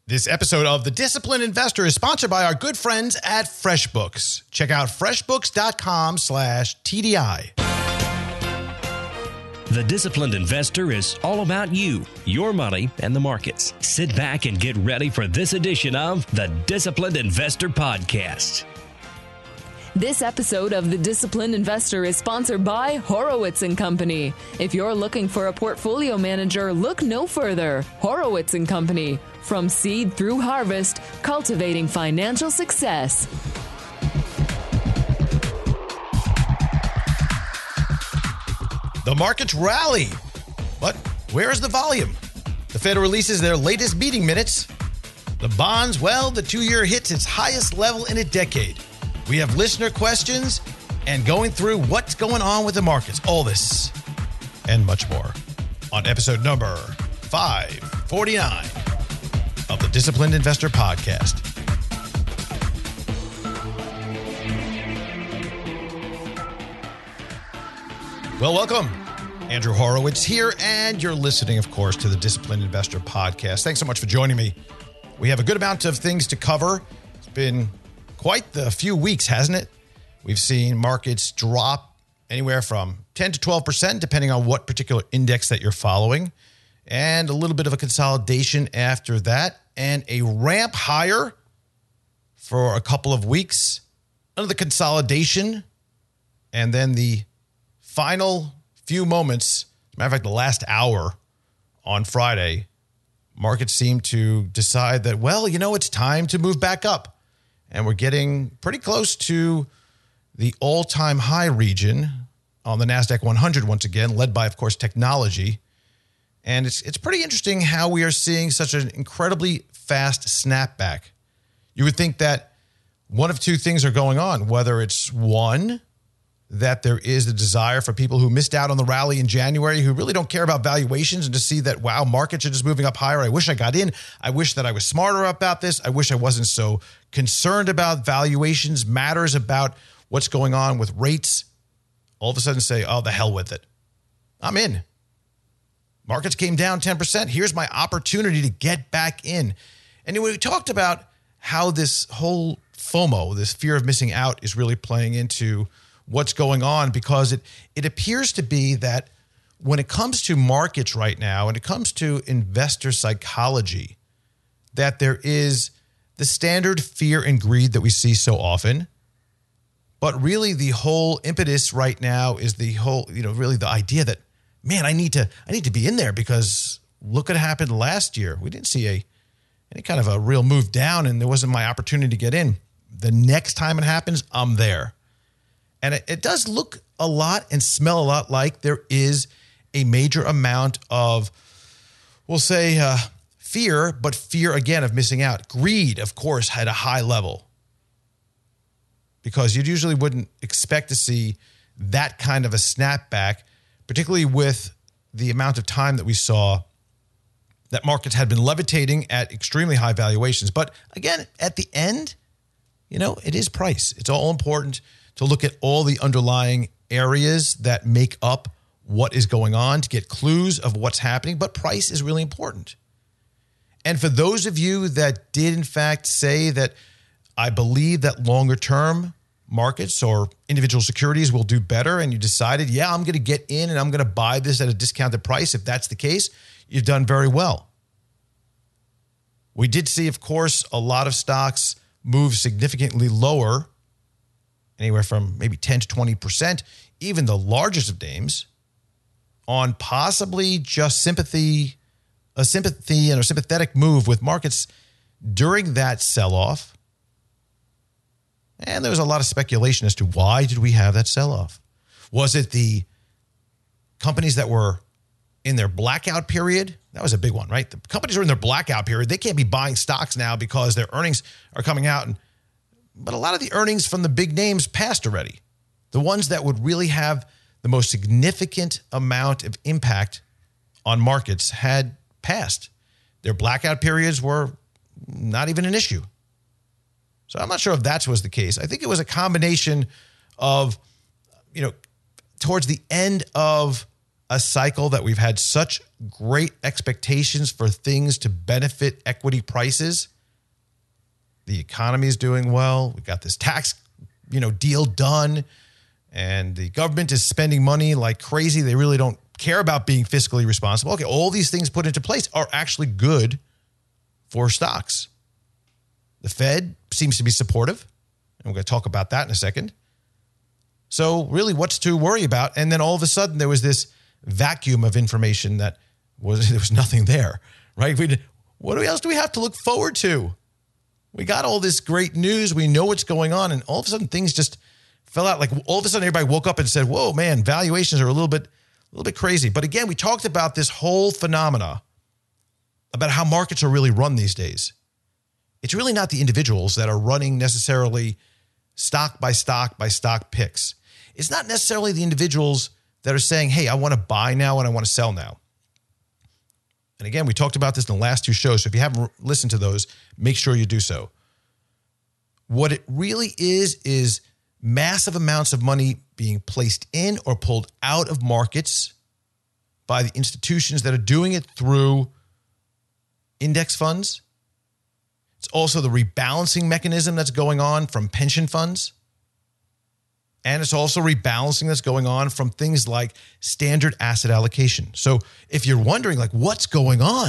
This episode of The Disciplined Investor is sponsored by our good friends at FreshBooks. Check out freshbooks.com/TDI. The Disciplined Investor is all about you, your money, and the markets. Sit back and get ready for this edition of the Disciplined Investor Podcast. This episode of The Disciplined Investor is sponsored by Horowitz & Company. If you're looking for a portfolio manager, look no further. Horowitz & Company. From seed through harvest, cultivating financial success. The markets rally, but where is the volume? The Fed releases their latest meeting minutes. The bonds, well, the 2-year hits its highest level in a decade. We have listener questions and going through what's going on with the markets. All this and much more on episode number 549 of the Disciplined Investor Podcast. Well, welcome. Andrew Horowitz here, and you're listening, of course, to the Disciplined Investor Podcast. Thanks so much for joining me. We have a good amount of things to cover. It's been quite the few weeks, hasn't it? We've seen markets drop anywhere from 10 to 12%, depending on what particular index that you're following, and a little bit of a consolidation after that, and a ramp higher for a couple of weeks, another consolidation, and then the final few moments, as a matter of fact, the last hour on Friday, markets seem to decide that, well, you know, it's time to move back up. And we're getting pretty close to the all-time high region on the NASDAQ 100 once again, led by, of course, technology. And it's pretty interesting how we are seeing such an incredibly fast snapback. You would think that one of two things are going on, whether it's one, that there is a desire for people who missed out on the rally in January, who really don't care about valuations, and to see that, wow, markets are just moving up higher. I wish I got in. I wish that I was smarter about this. I wish I wasn't so concerned about valuations, matters about what's going on with rates. All of a sudden say, oh, the hell with it. I'm in. Markets came down 10%. Here's my opportunity to get back in. And we talked about how this whole FOMO, this fear of missing out, is really playing into what's going on, because it appears to be that when it comes to markets right now, when it comes to investor psychology, that there is the standard fear and greed that we see so often. But really the whole impetus right now is the whole, really the idea that, man, I need to be in there, because look what happened last year. We didn't see any kind of a real move down, and there wasn't my opportunity to get in. The next time it happens, I'm there. And it does look a lot and smell a lot like there is a major amount of, we'll say, fear, but fear, again, of missing out. Greed, of course, had a high level, because you usually wouldn't expect to see that kind of a snapback, particularly with the amount of time that we saw that markets had been levitating at extremely high valuations. But again, at the end, it is price. It's all important to look at all the underlying areas that make up what is going on, to get clues of what's happening. But price is really important. And for those of you that did, in fact, say that I believe that longer term markets or individual securities will do better, and you decided, yeah, I'm going to get in and I'm going to buy this at a discounted price, if that's the case, you've done very well. We did see, of course, a lot of stocks move significantly lower, anywhere from maybe 10 to 20%, even the largest of names, on possibly just sympathy and a sympathetic move with markets during that sell-off. And there was a lot of speculation as to why did we have that sell-off. Was it the companies that were in their blackout period? That was a big one, right? The companies are in their blackout period. They can't be buying stocks now because their earnings are coming out. But a lot of the earnings from the big names passed already. The ones that would really have the most significant amount of impact on markets had passed. Their blackout periods were not even an issue. So I'm not sure if that was the case. I think it was a combination of, towards the end of a cycle that we've had such great expectations for things to benefit equity prices? The economy is doing well. We got this tax, deal done, and the government is spending money like crazy. They really don't care about being fiscally responsible. Okay, all these things put into place are actually good for stocks. The Fed seems to be supportive, and we're going to talk about that in a second. So really, what's to worry about? And then all of a sudden, there was this vacuum of information there was nothing there, right? What else do we have to look forward to? We got all this great news. We know what's going on, and all of a sudden, things just fell out. Like all of a sudden, everybody woke up and said, "Whoa, man, valuations are a little bit crazy." But again, we talked about this whole phenomena about how markets are really run these days. It's really not the individuals that are running necessarily stock by stock picks. It's not necessarily the individuals that are saying, hey, I want to buy now and I want to sell now. And again, we talked about this in the last two shows. So if you haven't listened to those, make sure you do so. What it really is massive amounts of money being placed in or pulled out of markets by the institutions that are doing it through index funds. It's also the rebalancing mechanism that's going on from pension funds. And it's also rebalancing that's going on from things like standard asset allocation. So if you're wondering, like, what's going on?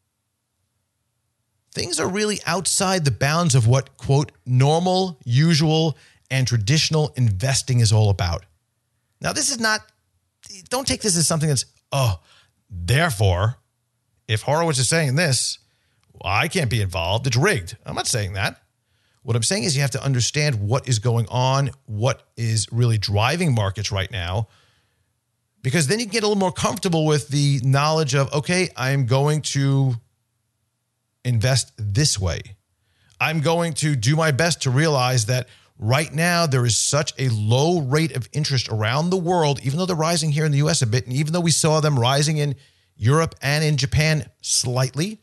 Things are really outside the bounds of what, quote, normal, usual, and traditional investing is all about. Now, this is not, don't take this as something that's, therefore, if Horowitz is saying this, well, I can't be involved. It's rigged. I'm not saying that. What I'm saying is you have to understand what is going on, what is really driving markets right now, because then you get a little more comfortable with the knowledge of, okay, I'm going to invest this way. I'm going to do my best to realize that right now there is such a low rate of interest around the world, even though they're rising here in the U.S. a bit, and even though we saw them rising in Europe and in Japan slightly,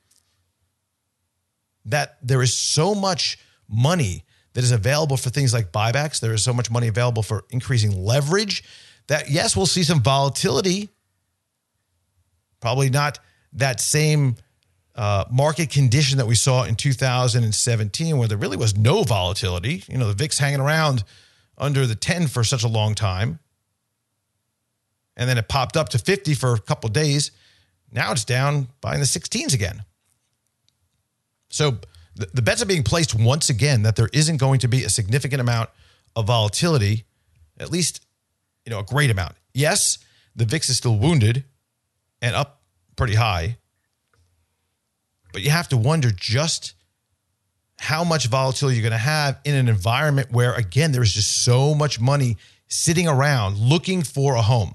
that there is so much money that is available for things like buybacks. There is so much money available for increasing leverage that, yes, we'll see some volatility. Probably not that same market condition that we saw in 2017 where there really was no volatility. The VIX hanging around under the 10 for such a long time. And then it popped up to 50 for a couple of days. Now it's down by the 16s again. So the bets are being placed once again that there isn't going to be a significant amount of volatility, at least, a great amount. Yes, the VIX is still wounded and up pretty high, but you have to wonder just how much volatility you're going to have in an environment where, again, there's just so much money sitting around looking for a home.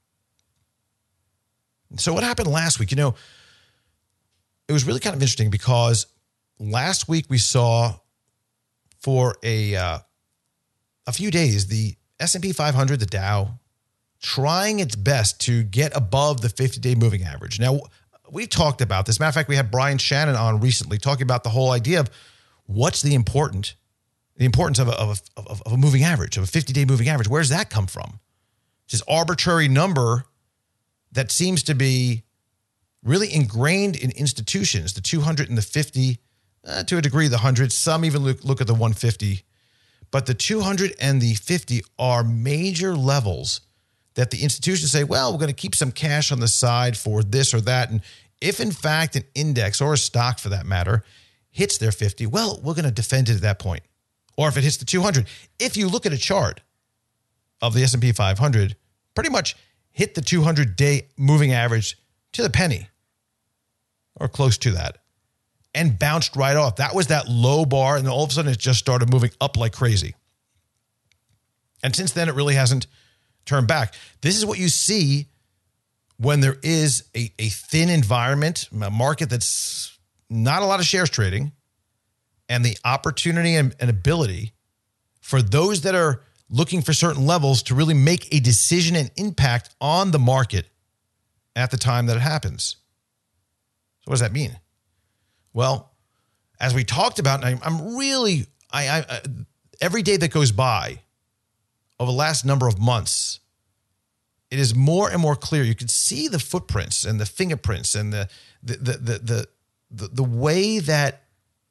So what happened last week? It was really kind of interesting because last week we saw for a few days the S&P 500, the Dow, trying its best to get above the 50-day moving average. Now, we talked about this. Matter of fact, we had Brian Shannon on recently talking about the whole idea of what's the importance of a moving average, of a 50-day moving average. Where does that come from? It's this arbitrary number that seems to be really ingrained in institutions, the 200 and the 50, to a degree, the 100. Some even look at the 150. But the 200 and the 50 are major levels that the institutions say, well, we're going to keep some cash on the side for this or that. And if, in fact, an index or a stock, for that matter, hits their 50, well, we're going to defend it at that point. Or if it hits the 200. If you look at a chart of the S&P 500, pretty much hit the 200-day moving average to the penny or close to that and bounced right off. That was that low bar, and then all of a sudden it just started moving up like crazy. And since then, it really hasn't turned back. This is what you see when there is a thin environment, a market that's not a lot of shares trading, and the opportunity and ability for those that are looking for certain levels to really make a decision and impact on the market at the time that it happens. So what does that mean? Well, as we talked about, I'm really, every day that goes by over the last number of months, it is more and more clear. You can see the footprints and the fingerprints and the way that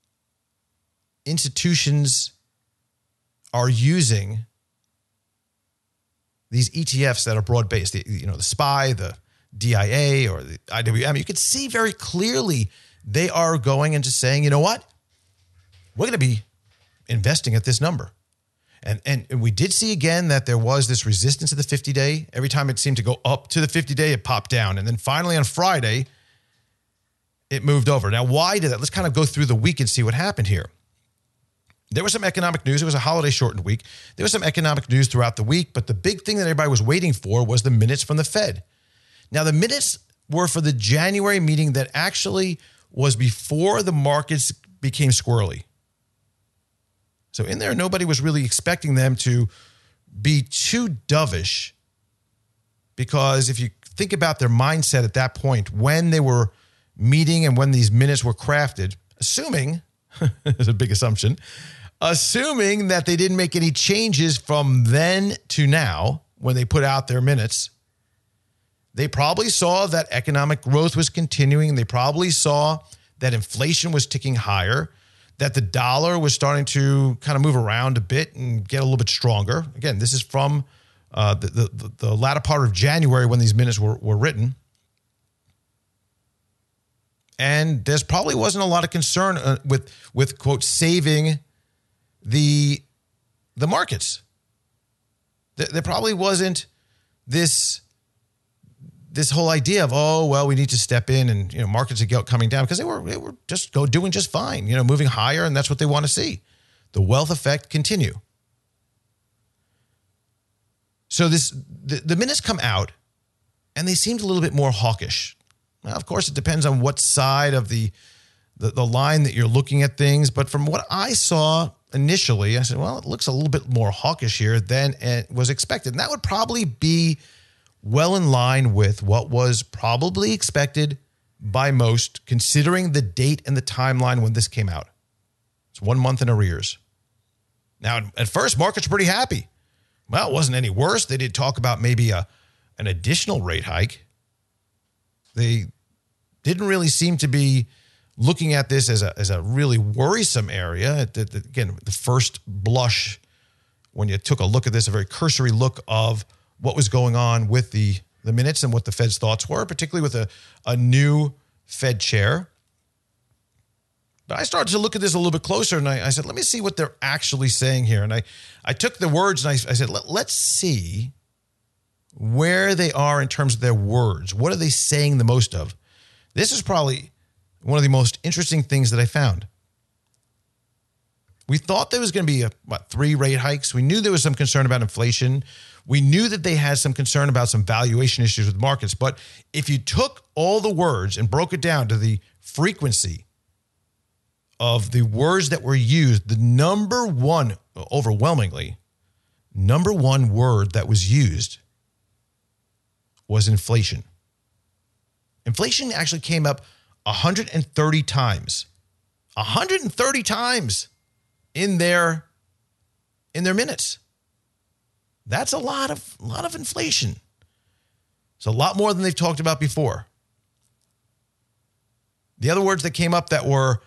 institutions are using these ETFs that are broad-based, the SPY, the DIA, or the IWM. You can see very clearly they are going into saying, you know what? We're going to be investing at this number. And we did see again that there was this resistance at the 50-day. Every time it seemed to go up to the 50-day, it popped down. And then finally on Friday, it moved over. Now, why did that? Let's kind of go through the week and see what happened here. There was some economic news. It was a holiday shortened week. There was some economic news throughout the week, but the big thing that everybody was waiting for was the minutes from the Fed. Now, the minutes were for the January meeting that actually was before the markets became squirrely. So in there, nobody was really expecting them to be too dovish, because if you think about their mindset at that point, when they were meeting and when these minutes were crafted, assuming, it's a big assumption, assuming that they didn't make any changes from then to now when they put out their minutes, they probably saw that economic growth was continuing. They probably saw that inflation was ticking higher, that the dollar was starting to kind of move around a bit and get a little bit stronger. Again, this is from the latter part of January when these minutes were written. And there's probably wasn't a lot of concern with quote, saving the markets. There probably wasn't this whole idea of, oh, well, we need to step in and, markets are coming down, because they were just doing just fine, moving higher, and that's what they want to see. The wealth effect continue. So the minutes come out, and they seemed a little bit more hawkish. Now, of course, it depends on what side of the line that you're looking at things. But from what I saw initially, I said, well, it looks a little bit more hawkish here than it was expected. And that would probably be well in line with what was probably expected by most, considering the date and the timeline when this came out. It's 1 month in arrears. Now, at first, markets were pretty happy. Well, it wasn't any worse. They did talk about maybe an additional rate hike. They didn't really seem to be looking at this as a really worrisome area. Again, the first blush, when you took a look at this, a very cursory look of what was going on with the minutes and what the Fed's thoughts were, particularly with a new Fed chair. But I started to look at this a little bit closer, and I said, let me see what they're actually saying here. And I took the words and I said, let's see where they are in terms of their words. What are they saying the most of? This is probably one of the most interesting things that I found. We thought there was going to be 3 rate hikes. We knew there was some concern about inflation. We knew that they had some concern about some valuation issues with markets. But if you took all the words and broke it down to the frequency of the words that were used, the number one, overwhelmingly, number one word that was used was inflation. Inflation actually came up 130 times. 130 times in their minutes. That's a lot of inflation. It's a lot more than they've talked about before. The other words that came up that were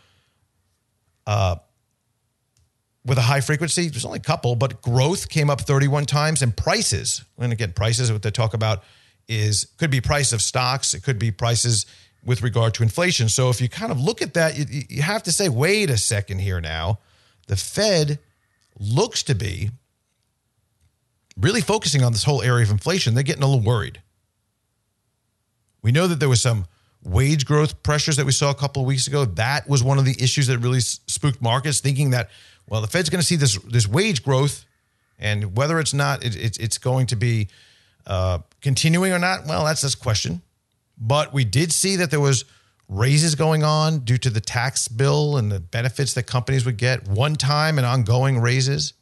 with a high frequency, there's only a couple, but growth came up 31 times, and prices. And again, prices, what they talk about could be price of stocks. It could be prices with regard to inflation. So if you kind of look at that, you have to say, wait a second here now. The Fed looks to be really focusing on this whole area of inflation. They're getting a little worried. We know that there was some wage growth pressures that we saw a couple of weeks ago. That was one of the issues that really spooked markets, thinking that, well, the Fed's going to see this wage growth, and whether it's going to be continuing or not, well, that's this question. But we did see that there was raises going on due to the tax bill and the benefits that companies would get, one-time and ongoing raises.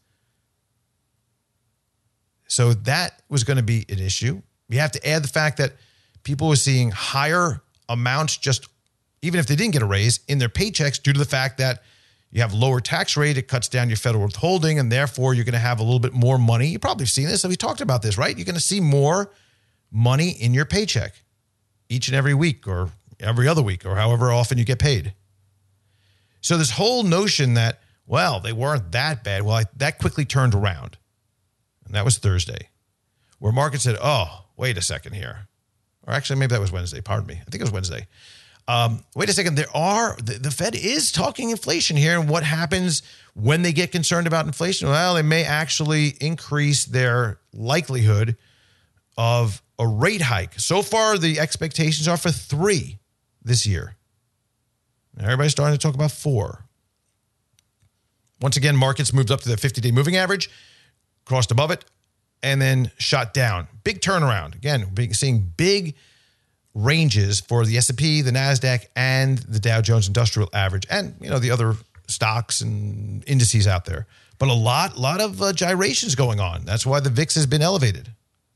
So that was going to be an issue. You have to add the fact that people were seeing higher amounts, just even if they didn't get a raise, in their paychecks due to the fact that you have lower tax rate. It cuts down your federal withholding, and therefore you're going to have a little bit more money. You've probably seen this. So we talked about this, right? You're going to see more money in your paycheck each and every week or every other week or however often you get paid. So this whole notion that, well, they weren't that bad, well, that quickly turned around. And that was Thursday, where markets said, oh, wait a second here. Or actually, maybe that was Wednesday. Pardon me. I think it was Wednesday. Wait a second. The Fed is talking inflation here. And what happens when they get concerned about inflation? Well, they may actually increase their likelihood of a rate hike. So far, the expectations are for 3 this year. And everybody's starting to talk about 4. Once again, markets moved up to the 50-day moving average, crossed above it, and then shot down. Big turnaround. Again, seeing big ranges for the S&P, the NASDAQ, and the Dow Jones Industrial Average, and the other stocks and indices out there. But a lot of gyrations going on. That's why the VIX has been elevated.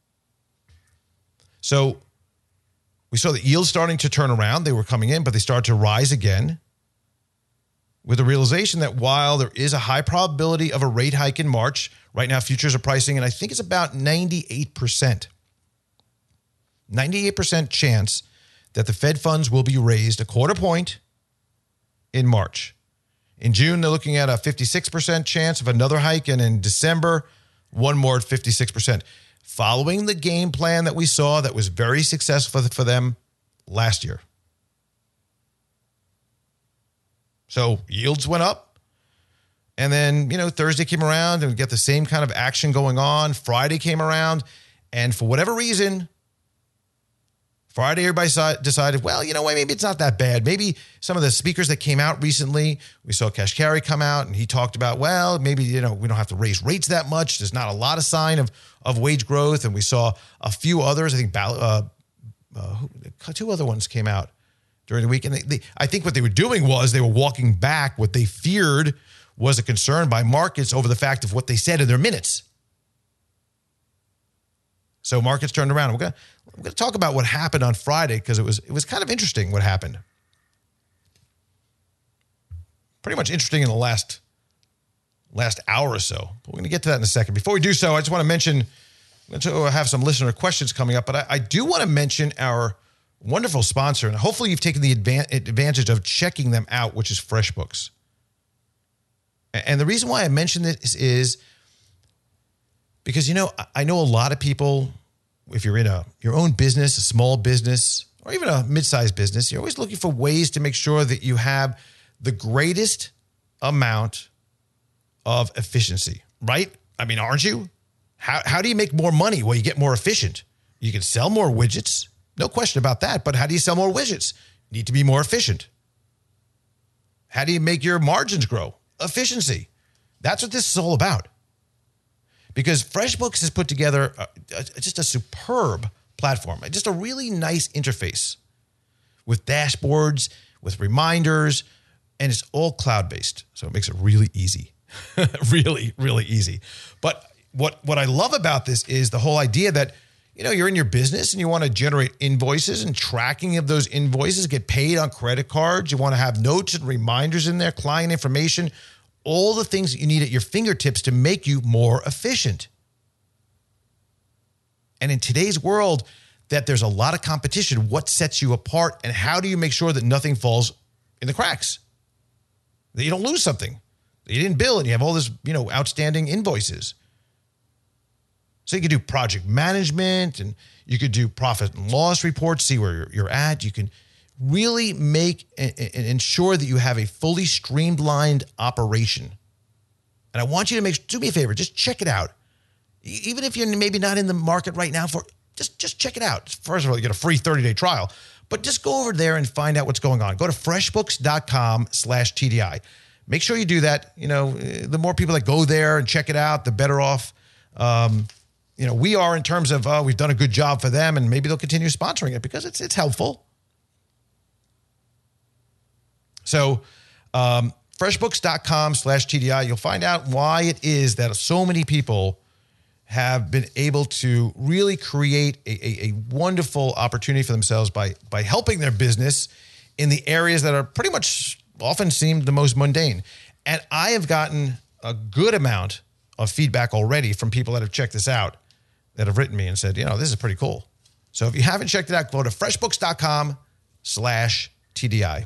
So we saw the yields starting to turn around. They were coming in, but they started to rise again with the realization that while there is a high probability of a rate hike in March, right now futures are pricing, and I think it's about 98%. 98% chance that the Fed funds will be raised a quarter point in March. In June, they're looking at a 56% chance of another hike, and in December, one more at 56%. Following the game plan that we saw that was very successful for them last year. So yields went up, and then, Thursday came around and we get the same kind of action going on. Friday came around, and for whatever reason, Friday, everybody decided, well, maybe it's not that bad. Maybe some of the speakers that came out recently, we saw Kashkari come out and he talked about, well, maybe, we don't have to raise rates that much. There's not a lot of sign of wage growth. And we saw a few others, I think 2 other ones came out during the week. And I think what they were doing was they were walking back what they feared was a concern by markets over the fact of what they said in their minutes. So markets turned around. We're going to talk about what happened on Friday because it was kind of interesting what happened. Pretty much interesting in the last hour or so. But we're going to get to that in a second. Before we do so, I just want to mention, I'm going to have some listener questions coming up, but I do want to mention our wonderful sponsor, and hopefully you've taken the advantage of checking them out, which is FreshBooks. And the reason why I mention this is because, I know a lot of people, if you're in your own business, a small business, or even a mid-sized business, you're always looking for ways to make sure that you have the greatest amount of efficiency, right? I mean, aren't you? How do you make more money? Well, you get more efficient. You can sell more widgets. No question about that. But how do you sell more widgets? You need to be more efficient. How do you make your margins grow? Efficiency. That's what this is all about. Because FreshBooks has put together just a superb platform, just a really nice interface with dashboards, with reminders, and it's all cloud-based. So it makes it really easy, really, really easy. But what I love about this is the whole idea that, you're in your business and you want to generate invoices and tracking of those invoices, get paid on credit cards. You want to have notes and reminders in there, client information, all the things that you need at your fingertips to make you more efficient. And in today's world, that there's a lot of competition, what sets you apart and how do you make sure that nothing falls in the cracks? That you don't lose something that you didn't bill and you have all this, outstanding invoices. So you could do project management and you could do profit and loss reports, see where you're at. You can really make and ensure that you have a fully streamlined operation. And I want you to do me a favor, just check it out. Even if you're maybe not in the market right now just check it out. First of all, you get a free 30-day trial, but just go over there and find out what's going on. Go to freshbooks.com/TDI. Make sure you do that. The more people that go there and check it out, the better off, we are in terms of, we've done a good job for them and maybe they'll continue sponsoring it because it's helpful. So freshbooks.com/TDI, you'll find out why it is that so many people have been able to really create a wonderful opportunity for themselves by helping their business in the areas that are pretty much often seem the most mundane. And I have gotten a good amount of feedback already from people that have checked this out, that have written me and said, this is pretty cool. So if you haven't checked it out, go to freshbooks.com/TDI.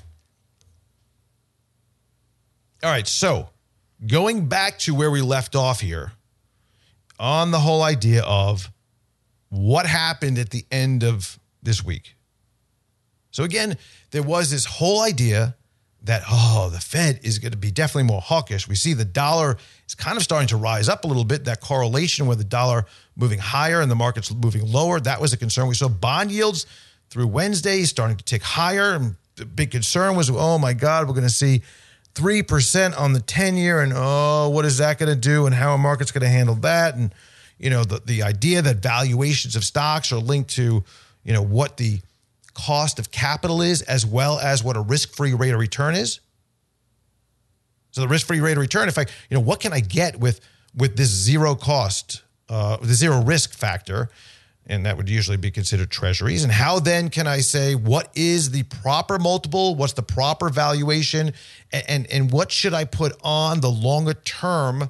All right, so going back to where we left off here on the whole idea of what happened at the end of this week. So again, there was this whole idea that, the Fed is going to be definitely more hawkish. We see the dollar is kind of starting to rise up a little bit, that correlation with the dollar moving higher and the markets moving lower. That was a concern. We saw bond yields through Wednesday starting to tick higher. And the big concern was, oh my God, we're going to see 3% on the 10-year. And what is that going to do? And how are markets going to handle that? And, the idea that valuations of stocks are linked to, what the cost of capital is, as well as what a risk-free rate of return is. So the risk-free rate of return, what can I get with this zero cost, the zero risk factor? And that would usually be considered treasuries. And how then can I say, what is the proper multiple? What's the proper valuation? And what should I put on the longer term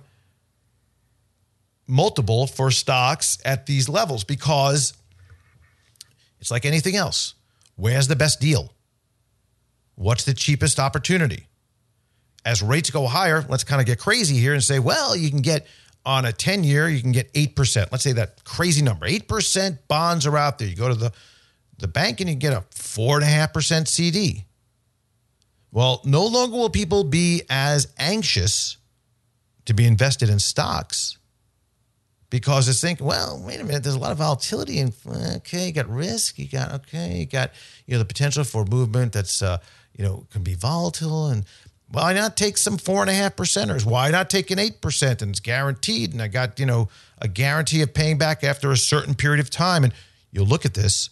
multiple for stocks at these levels? Because it's like anything else. Where's the best deal? What's the cheapest opportunity? As rates go higher, let's kind of get crazy here and say, well, you can get on a 10-year, you can get 8%. Let's say that crazy number. 8% bonds are out there. You go to the bank and you get a 4.5% CD. Well, no longer will people be as anxious to be invested in stocks because they think, well, wait a minute, there's a lot of volatility. And okay, you got risk. You got the potential for movement that's, can be volatile. And why not take some 4.5%ers? Why not take an 8% and it's guaranteed? And I got, a guarantee of paying back after a certain period of time. And you'll look at this.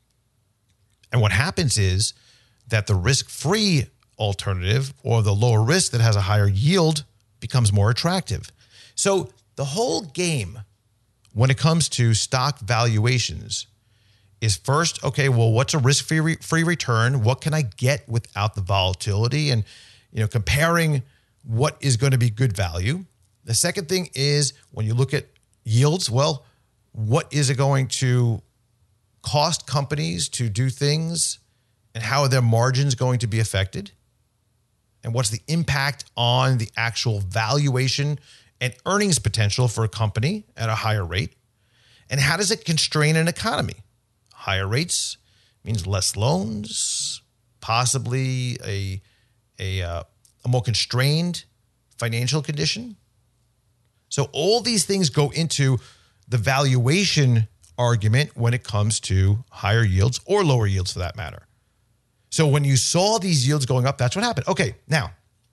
And what happens is that the risk-free alternative or the lower risk that has a higher yield becomes more attractive. So the whole game when it comes to stock valuations is first, okay, well, what's a risk-free return? What can I get without the volatility? And, comparing what is going to be good value. The second thing is when you look at yields, well, what is it going to cost companies to do things and how are their margins going to be affected? And what's the impact on the actual valuation and earnings potential for a company at a higher rate? And how does it constrain an economy? Higher rates means less loans, possibly a more constrained financial condition. So all these things go into the valuation argument when it comes to higher yields or lower yields for that matter. So when you saw these yields going up, that's what happened. Okay, now,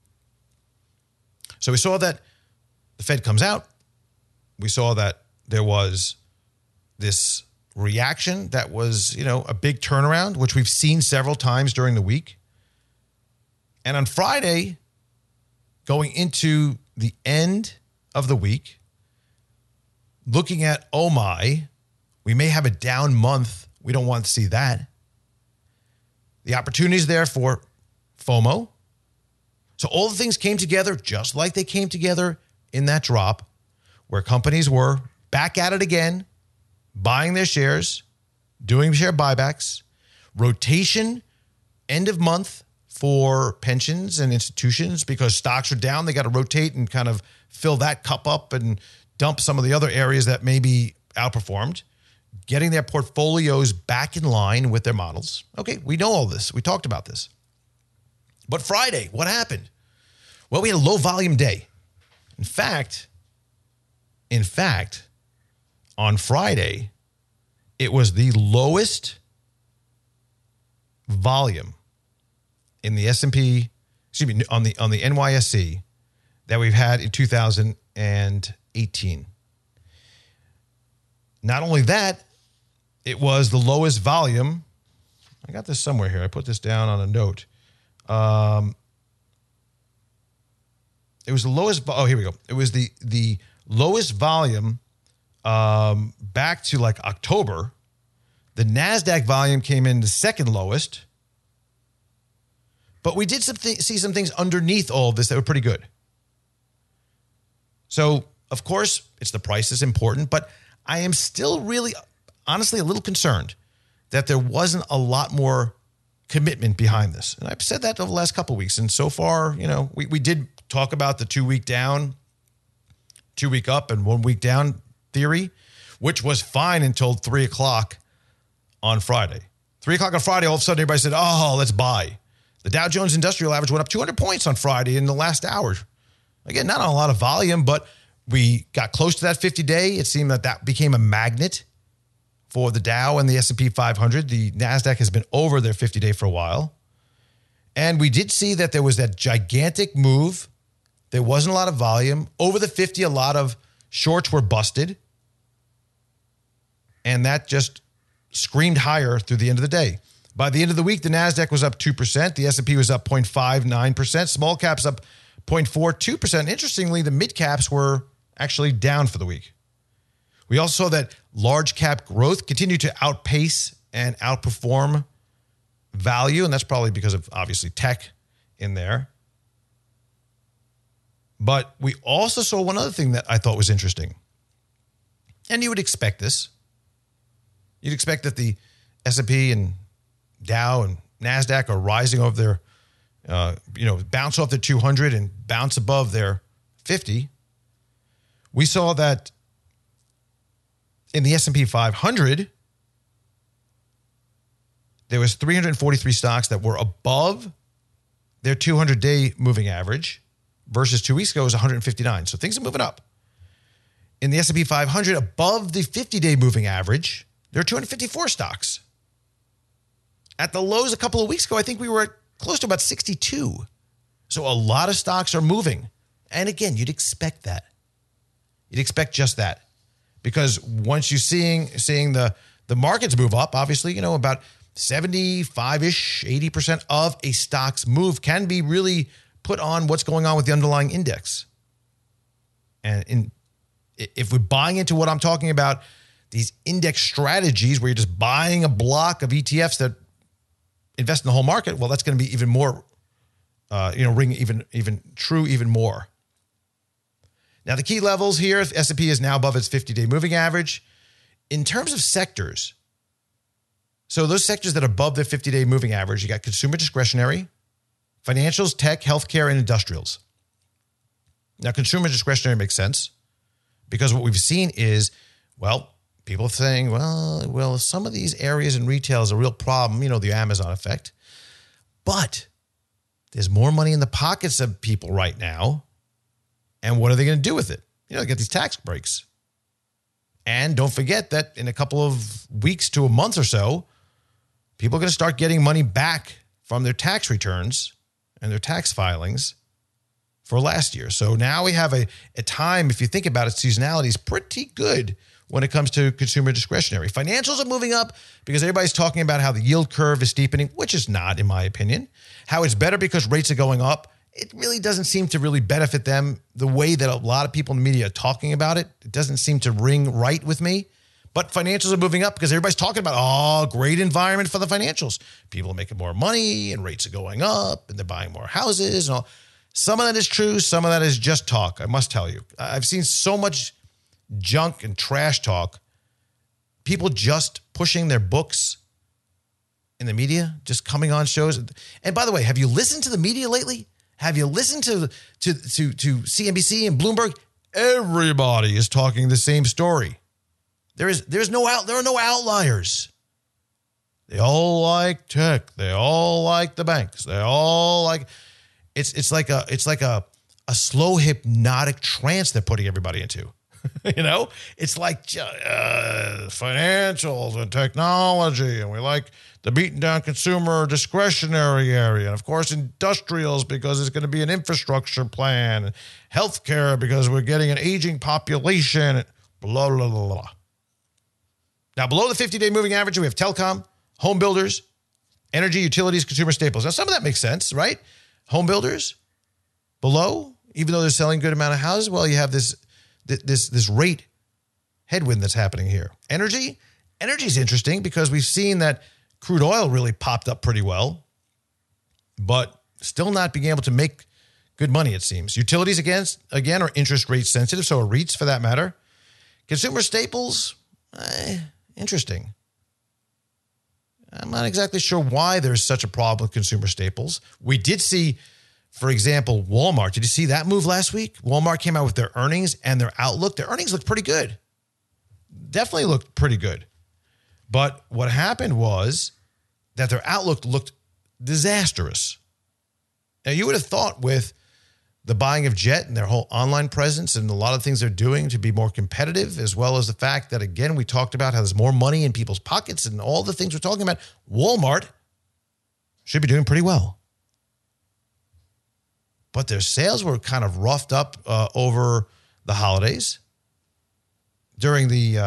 so we saw that the Fed comes out. We saw that there was this reaction that was, a big turnaround, which we've seen several times during the week. And on Friday, going into the end of the week, looking at, we may have a down month. We don't want to see that. The opportunity is there for FOMO. So all the things came together just like they came together in that drop where companies were back at it again, buying their shares, doing share buybacks, rotation, end of month for pensions and institutions because stocks are down. They got to rotate and kind of fill that cup up and dump some of the other areas that may be outperformed, getting their portfolios back in line with their models. Okay, we know all this. We talked about this. But Friday, what happened? Well, we had a low volume day. In fact, on Friday, it was the lowest volume in the S&P, on the NYSE that we've had in 2018. Not only that, it was the lowest volume. I got this somewhere here. I put this down on a note. It was the lowest. Oh, here we go. It was the lowest volume back to like October. The NASDAQ volume came in the second lowest. But we did see some things underneath all of this that were pretty good. So, of course, it's the price is important, but I am still really, honestly, a little concerned that there wasn't a lot more commitment behind this. And I've said that over the last couple of weeks. And so far, we did talk about the 2 week down, 2 week up, and 1 week down theory, which was fine until 3 o'clock on Friday. 3 o'clock on Friday, all of a sudden everybody said, oh, let's buy. The Dow Jones Industrial Average went up 200 points on Friday in the last hour. Again, not on a lot of volume, but we got close to that 50-day. It seemed that became a magnet for the Dow and the S&P 500. The NASDAQ has been over their 50-day for a while. And we did see that there was that gigantic move. There wasn't a lot of volume. Over the 50, a lot of shorts were busted. And that just screamed higher through the end of the day. By the end of the week, the NASDAQ was up 2%. The S&P was up 0.59%. Small caps up 0.42%. Interestingly, the mid caps were actually down for the week. We also saw that large cap growth continued to outpace and outperform value, and that's probably because of, obviously, tech in there. But we also saw one other thing that I thought was interesting. And you would expect this. You'd expect that the S&P and Dow and NASDAQ are rising over their, bounce off their 200 and bounce above their 50. We saw that in the S&P 500, there was 343 stocks that were above their 200-day moving average versus 2 weeks ago it was 159. So things are moving up. In the S&P 500, above the 50-day moving average, there are 254 stocks. At the lows a couple of weeks ago, I think we were at close to about 62. So a lot of stocks are moving. And again, you'd expect that. You'd expect just that. Because once you're seeing the markets move up, obviously, about 75-ish, 80% of a stock's move can be really put on what's going on with the underlying index. And if we're buying into what I'm talking about, these index strategies where you're just buying a block of ETFs that invest in the whole market, well, that's going to be even more, ring even true even more. Now, the key levels here, S&P is now above its 50-day moving average. In terms of sectors, so those sectors that are above their 50-day moving average, you got consumer discretionary, financials, tech, healthcare, and industrials. Now, consumer discretionary makes sense because what we've seen is, people are saying, well, some of these areas in retail is a real problem, the Amazon effect. But there's more money in the pockets of people right now. And what are they going to do with it? They get these tax breaks. And don't forget that in a couple of weeks to a month or so, people are going to start getting money back from their tax returns and their tax filings for last year. So now we have a time, if you think about it, seasonality is pretty good when it comes to consumer discretionary. Financials are moving up because everybody's talking about how the yield curve is steepening, which is not, in my opinion. How it's better because rates are going up. It really doesn't seem to really benefit them the way that a lot of people in the media are talking about it. It doesn't seem to ring right with me. But financials are moving up because everybody's talking about, great environment for the financials. People are making more money and rates are going up and they're buying more houses and all. Some of that is true. Some of that is just talk, I must tell you. I've seen so much junk and trash talk. People just pushing their books in the media, just coming on shows. And by the way, have you listened to the media lately? Have you listened to CNBC and Bloomberg? Everybody is talking the same story. There are no outliers. They all like tech. They all like the banks. They all like it's like a slow hypnotic trance they're putting everybody into. It's like financials and technology, and we like the beaten down consumer discretionary area. And of course, industrials because it's going to be an infrastructure plan, and healthcare because we're getting an aging population, blah, blah, blah, blah. Now, below the 50-day moving average, we have telecom, home builders, energy, utilities, consumer staples. Now, some of that makes sense, right? Home builders below, even though they're selling a good amount of houses, well, you have this rate headwind that's happening here. Energy is interesting because we've seen that crude oil really popped up pretty well, but still not being able to make good money, it seems. Utilities, again, are interest rate sensitive, so are REITs for that matter. Consumer staples, interesting. I'm not exactly sure why there's such a problem with consumer staples. We did see, for example, Walmart. Did you see that move last week? Walmart came out with their earnings and their outlook. Their earnings looked pretty good. Definitely looked pretty good. But what happened was that their outlook looked disastrous. Now, you would have thought with the buying of Jet and their whole online presence and a lot of things they're doing to be more competitive, as well as the fact that, again, we talked about how there's more money in people's pockets and all the things we're talking about, Walmart should be doing pretty well. But their sales were kind of roughed up over the holidays during the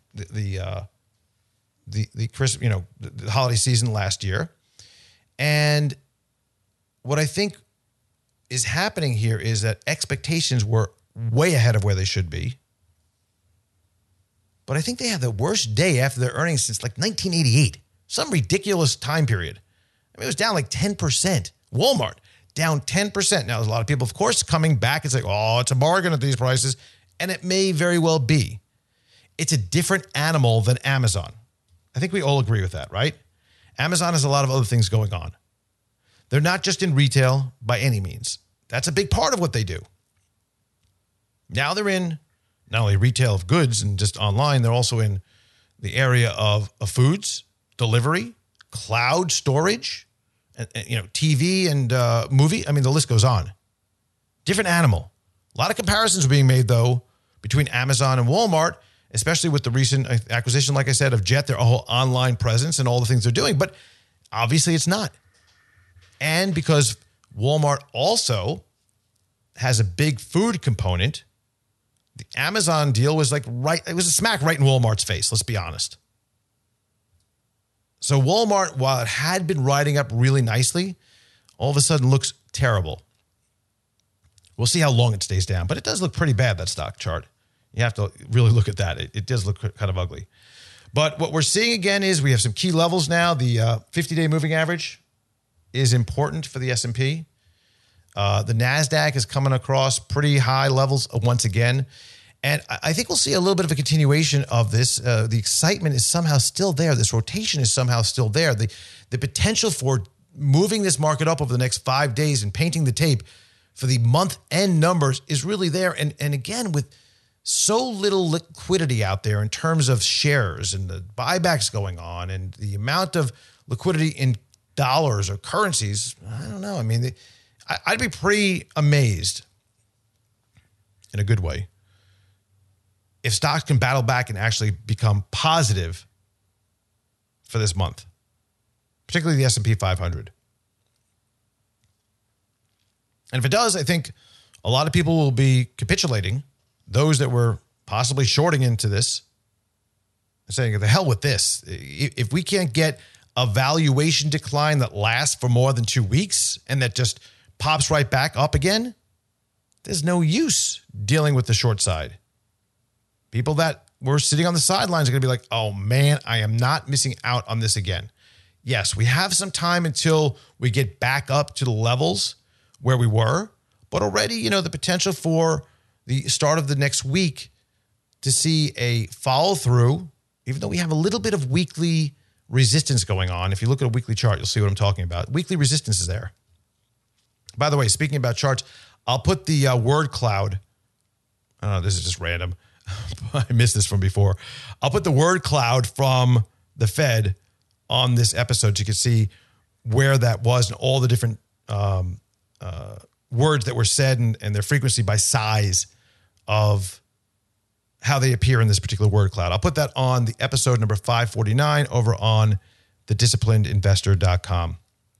Christmas, the holiday season last year. And what I think is happening here is that expectations were way ahead of where they should be. But I think they had the worst day after their earnings since like 1988, some ridiculous time period. I mean, it was down like 10%. Walmart down 10%. Now, there's a lot of people, of course, coming back and saying, oh, it's a bargain at these prices. And it may very well be. It's a different animal than Amazon. I think we all agree with that, right? Amazon has a lot of other things going on. They're not just in retail by any means. That's a big part of what they do. Now they're in not only retail of goods and just online, they're also in the area of foods, delivery, cloud storage, and TV and movie. I mean, the list goes on. Different animal. A lot of comparisons are being made, though, between Amazon and Walmart, especially with the recent acquisition, like I said, of Jet, their whole online presence and all the things they're doing. But obviously it's not. And because Walmart also has a big food component, the Amazon deal was it was a smack right in Walmart's face, let's be honest. So Walmart, while it had been riding up really nicely, all of a sudden looks terrible. We'll see how long it stays down, but it does look pretty bad, that stock chart. You have to really look at that. It does look kind of ugly. But what we're seeing again is we have some key levels now. The 50-day moving average is important for the S&P. The NASDAQ is coming across pretty high levels once again. And I think we'll see a little bit of a continuation of this. The excitement is somehow still there. This rotation is somehow still there. The potential for moving this market up over the next 5 days and painting the tape for the month-end numbers is really there. And again, with so little liquidity out there in terms of shares and the buybacks going on and the amount of liquidity in dollars or currencies, I don't know. I mean, I'd be pretty amazed in a good way if stocks can battle back and actually become positive for this month, particularly the S&P 500. And if it does, I think a lot of people will be capitulating, those that were possibly shorting into this, saying, the hell with this. If we can't get a valuation decline that lasts for more than 2 weeks and that just pops right back up again, there's no use dealing with the short side. People that were sitting on the sidelines are going to be like, oh man, I am not missing out on this again. Yes, we have some time until we get back up to the levels where we were, but already, the potential for the start of the next week to see a follow through, even though we have a little bit of weekly resistance going on. If you look at a weekly chart, you'll see what I'm talking about. Weekly resistance is there. By the way, speaking about charts, I'll put the word cloud. This is just random. I missed this from before. I'll put the word cloud from the Fed on this episode so you can see where that was and all the different words that were said and their frequency by size of how they appear in this particular word cloud. I'll put that on the episode number 549 over on thedisciplinedinvestor.com.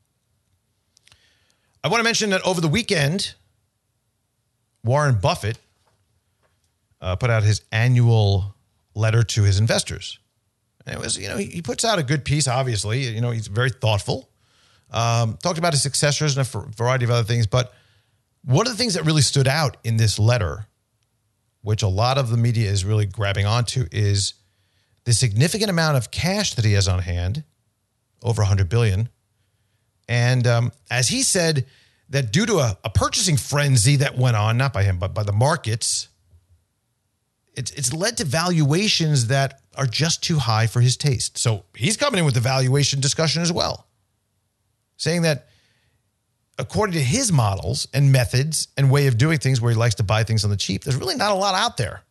I want to mention that over the weekend, Warren Buffett put out his annual letter to his investors. And it was, he puts out a good piece, obviously. He's very thoughtful. Talked about his successors and a variety of other things. But one of the things that really stood out in this letter, which a lot of the media is really grabbing onto, is the significant amount of cash that he has on hand, over $100 billion. And as he said, that due to a purchasing frenzy that went on, not by him, but by the markets, it's led to valuations that are just too high for his taste. So he's coming in with the valuation discussion as well, saying that according to his models and methods and way of doing things where he likes to buy things on the cheap, there's really not a lot out there.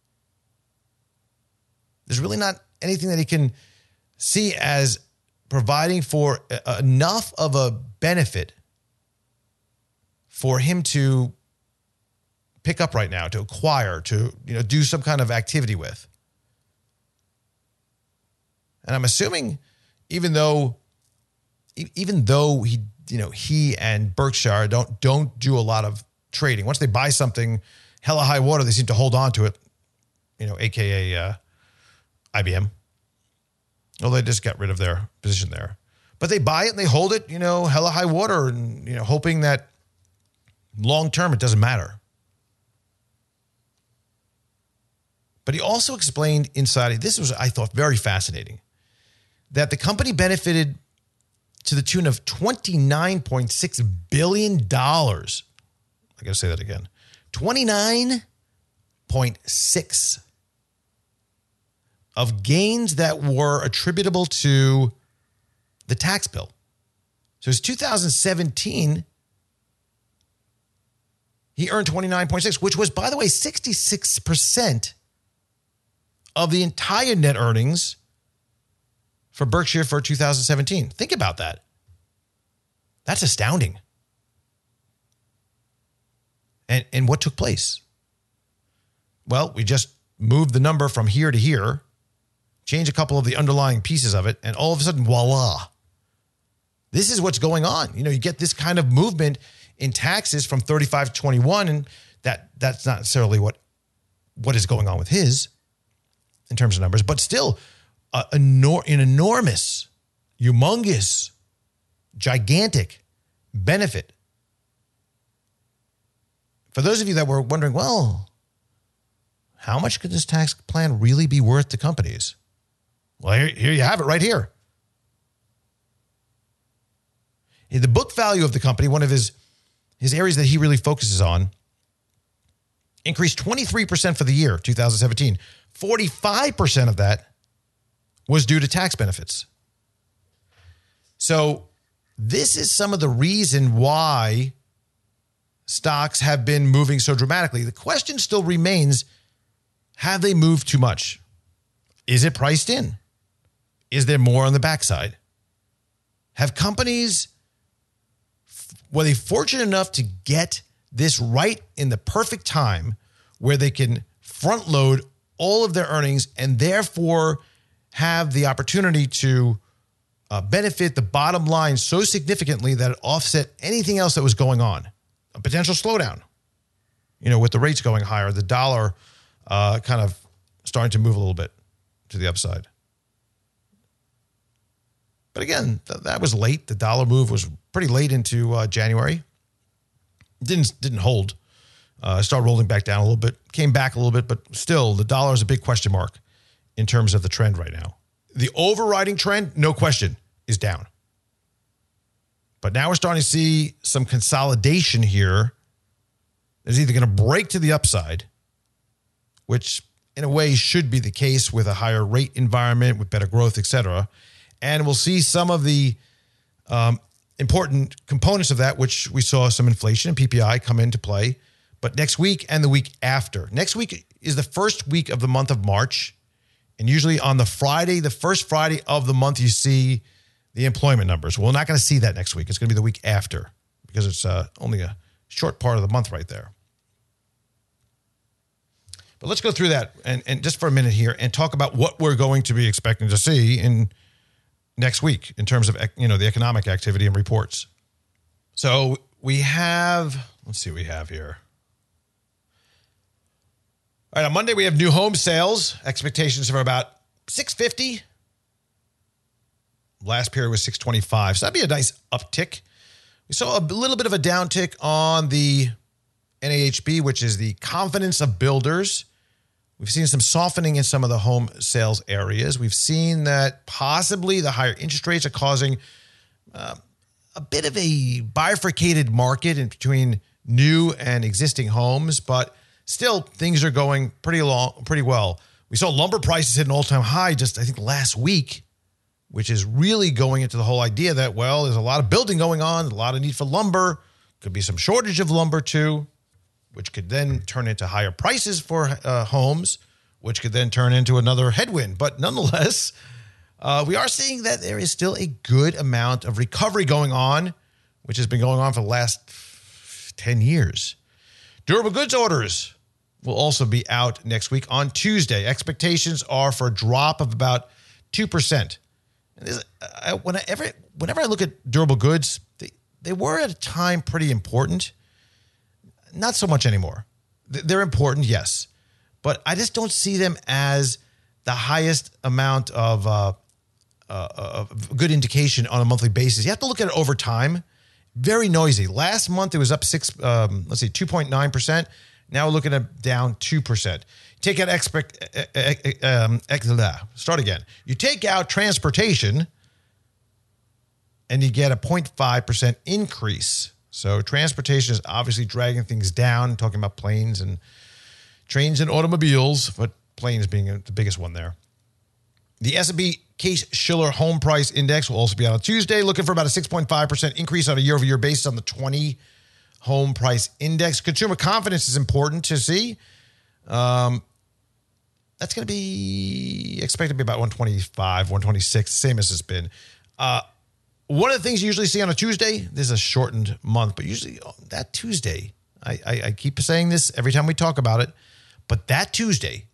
There's really not anything that he can see as providing for enough of a benefit for him to pick up right now, to acquire, to do some kind of activity with. And I'm assuming even though he and Berkshire don't do a lot of trading. Once they buy something, hella high water, they seem to hold on to it, AKA IBM. Well, they just got rid of their position there. But they buy it and they hold it, hella high water and, hoping that long term it doesn't matter. But he also explained inside, this was, I thought, very fascinating, that the company benefited to the tune of $29.6 billion. I got to say that again. 29.6 of gains that were attributable to the tax bill. So it's 2017, he earned 29.6, which was, by the way, 66% of the entire net earnings for Berkshire for 2017. Think about that. That's astounding. And what took place? Well, we just moved the number from here to here, changed a couple of the underlying pieces of it, and all of a sudden, voila. This is what's going on. You get this kind of movement in taxes from 35 to 21, and that's not necessarily what is going on with his in terms of numbers, but still an enormous, humongous, gigantic benefit. For those of you that were wondering, well, how much could this tax plan really be worth to companies? Well, here you have it right here. The book value of the company, one of his areas that he really focuses on, increased 23% for the year, 2017. 45% of that was due to tax benefits. So this is some of the reason why stocks have been moving so dramatically. The question still remains, have they moved too much? Is it priced in? Is there more on the backside? Have companies, were they fortunate enough to get this right in the perfect time where they can front load all of their earnings and therefore have the opportunity to benefit the bottom line so significantly that it offset anything else that was going on? A potential slowdown, with the rates going higher, the dollar kind of starting to move a little bit to the upside. But again, that was late. The dollar move was pretty late into January. Didn't hold. Started rolling back down a little bit, came back a little bit, but still the dollar is a big question mark in terms of the trend right now. The overriding trend, no question, is down. But now we're starting to see some consolidation here. It's either going to break to the upside, which in a way should be the case with a higher rate environment, with better growth, et cetera. And we'll see some of the important components of that, which we saw some inflation and PPI come into play. But next week and the week after. Next week is the first week of the month of March. And usually on the first Friday of the month, you see the employment numbers. We're not going to see that next week. It's going to be the week after because it's only a short part of the month right there. But let's go through that and just for a minute here and talk about what we're going to be expecting to see in next week in terms of, the economic activity and reports. So we have, let's see what we have here. All right, on Monday, we have new home sales. Expectations are about 650. Last period was 625. So that'd be a nice uptick. We saw a little bit of a downtick on the NAHB, which is the confidence of builders. We've seen some softening in some of the home sales areas. We've seen that possibly the higher interest rates are causing a bit of a bifurcated market in between new and existing homes, but still things are going pretty well. We saw lumber prices hit an all-time high just, I think, last week, which is really going into the whole idea that, well, there's a lot of building going on, a lot of need for lumber. Could be some shortage of lumber, too, which could then turn into higher prices for homes, which could then turn into another headwind. But nonetheless, we are seeing that there is still a good amount of recovery going on, which has been going on for the last 10 years. Durable goods orders will also be out next week on Tuesday. Expectations are for a drop of about 2%. And whenever I look at durable goods, they were at a time pretty important. Not so much anymore. They're important, yes. But I just don't see them as the highest amount of good indication on a monthly basis. You have to look at it over time. Very noisy. Last month, it was up 2.9%. Now we're looking at down 2%. Take out start again. You take out transportation and you get a 0.5% increase. So transportation is obviously dragging things down, talking about planes and trains and automobiles, but planes being the biggest one there. The S&P Case-Shiller Home Price Index will also be out on Tuesday, looking for about a 6.5% increase on a year-over-year basis on the 20 Home Price Index. Consumer confidence is important to see. That's going to be expected to be about 125, 126, same as it's been. One of the things you usually see on a Tuesday, this is a shortened month, but usually that Tuesday, I keep saying this every time we talk about it, but that Tuesday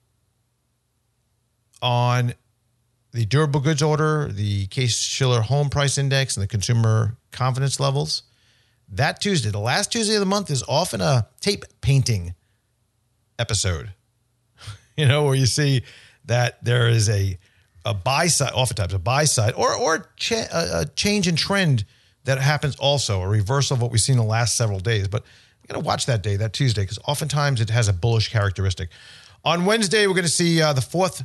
on the durable goods order, the Case-Shiller Home Price Index, and the consumer confidence levels, that Tuesday, the last Tuesday of the month, is often a tape painting episode, where you see that there is a buy side, oftentimes a buy side, or a change in trend that happens also, a reversal of what we've seen in the last several days. But we're going to watch that day, that Tuesday, because oftentimes it has a bullish characteristic. On Wednesday, we're going to see the fourth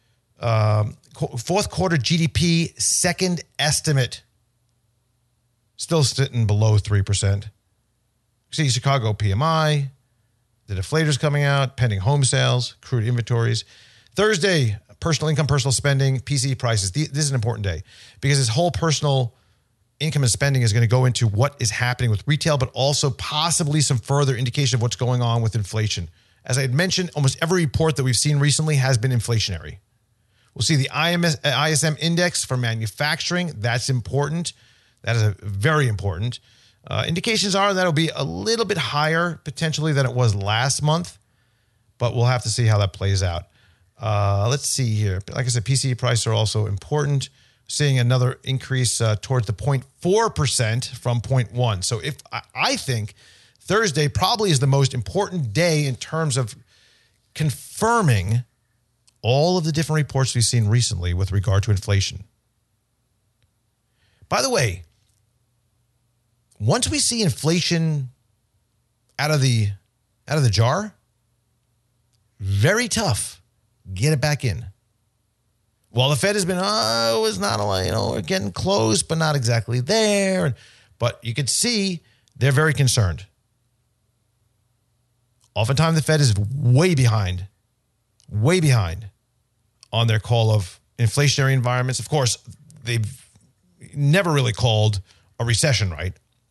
quarter GDP second estimate, still sitting below 3%. See Chicago PMI, the deflators coming out, pending home sales, crude inventories. Thursday, personal income, personal spending, PCE prices. This is an important day because this whole personal income and spending is going to go into what is happening with retail, but also possibly some further indication of what's going on with inflation. As I had mentioned, almost every report that we've seen recently has been inflationary. We'll see the ISM index for manufacturing. That's important. That is very important. Indications are that it'll be a little bit higher potentially than it was last month, but we'll have to see how that plays out. Let's see here. Like I said, PCE prices are also important. Seeing another increase towards the 0.4% from 0.1. So I think Thursday probably is the most important day in terms of confirming all of the different reports we've seen recently with regard to inflation. By the way, once we see inflation out of the jar, very tough. Get it back in. While the Fed has been, it's not we're getting close, but not exactly there. But you can see they're very concerned. Oftentimes the Fed is way behind on their call of inflationary environments. Of course, they've never really called a recession, right?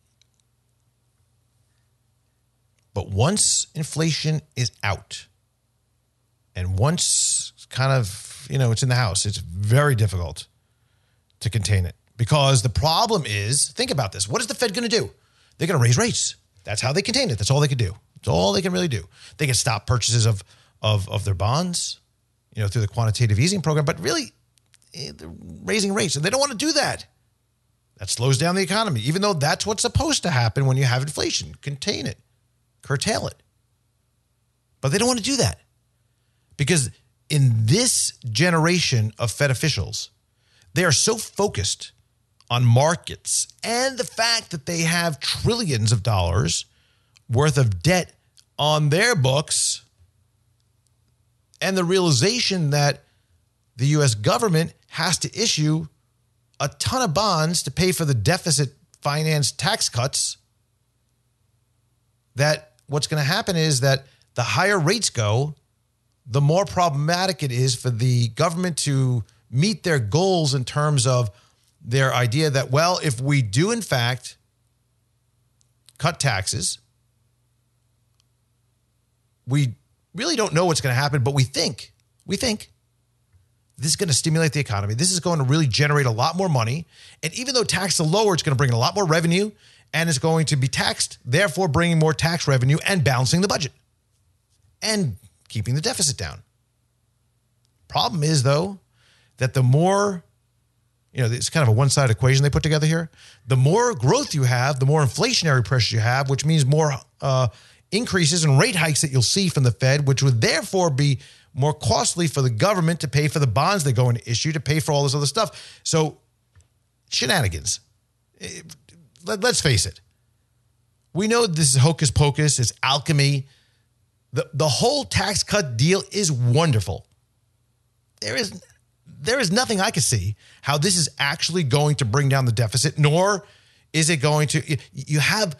But once inflation is out and once kind of, it's in the house, it's very difficult to contain it because the problem is, think about this. What is the Fed going to do? They're going to raise rates. That's how they contain it. That's all they can do. That's all they can really do. They can stop purchases of their bonds, through the quantitative easing program, but really they're raising rates and they don't want to do that. That slows down the economy, even though that's what's supposed to happen when you have inflation. Contain it, curtail it. But they don't want to do that because in this generation of Fed officials, they are so focused on markets and the fact that they have trillions of dollars worth of debt on their books and the realization that the U.S. government has to issue a ton of bonds to pay for the deficit finance tax cuts, that what's going to happen is that the higher rates go, the more problematic it is for the government to meet their goals in terms of their idea that, well, if we do in fact cut taxes, we really don't know what's going to happen, but we think this is going to stimulate the economy. This is going to really generate a lot more money. And even though taxes are lower, it's going to bring in a lot more revenue and it's going to be taxed, therefore bringing more tax revenue and balancing the budget and keeping the deficit down. Problem is, though, that the more, it's kind of a one-sided equation they put together here. The more growth you have, the more inflationary pressure you have, which means more increases and rate hikes that you'll see from the Fed, which would therefore be more costly for the government to pay for the bonds they're going to issue, to pay for all this other stuff. So, shenanigans. Let's face it. We know this is hocus pocus. It's alchemy. The whole tax cut deal is wonderful. There is nothing I can see how this is actually going to bring down the deficit, nor is it going to. You have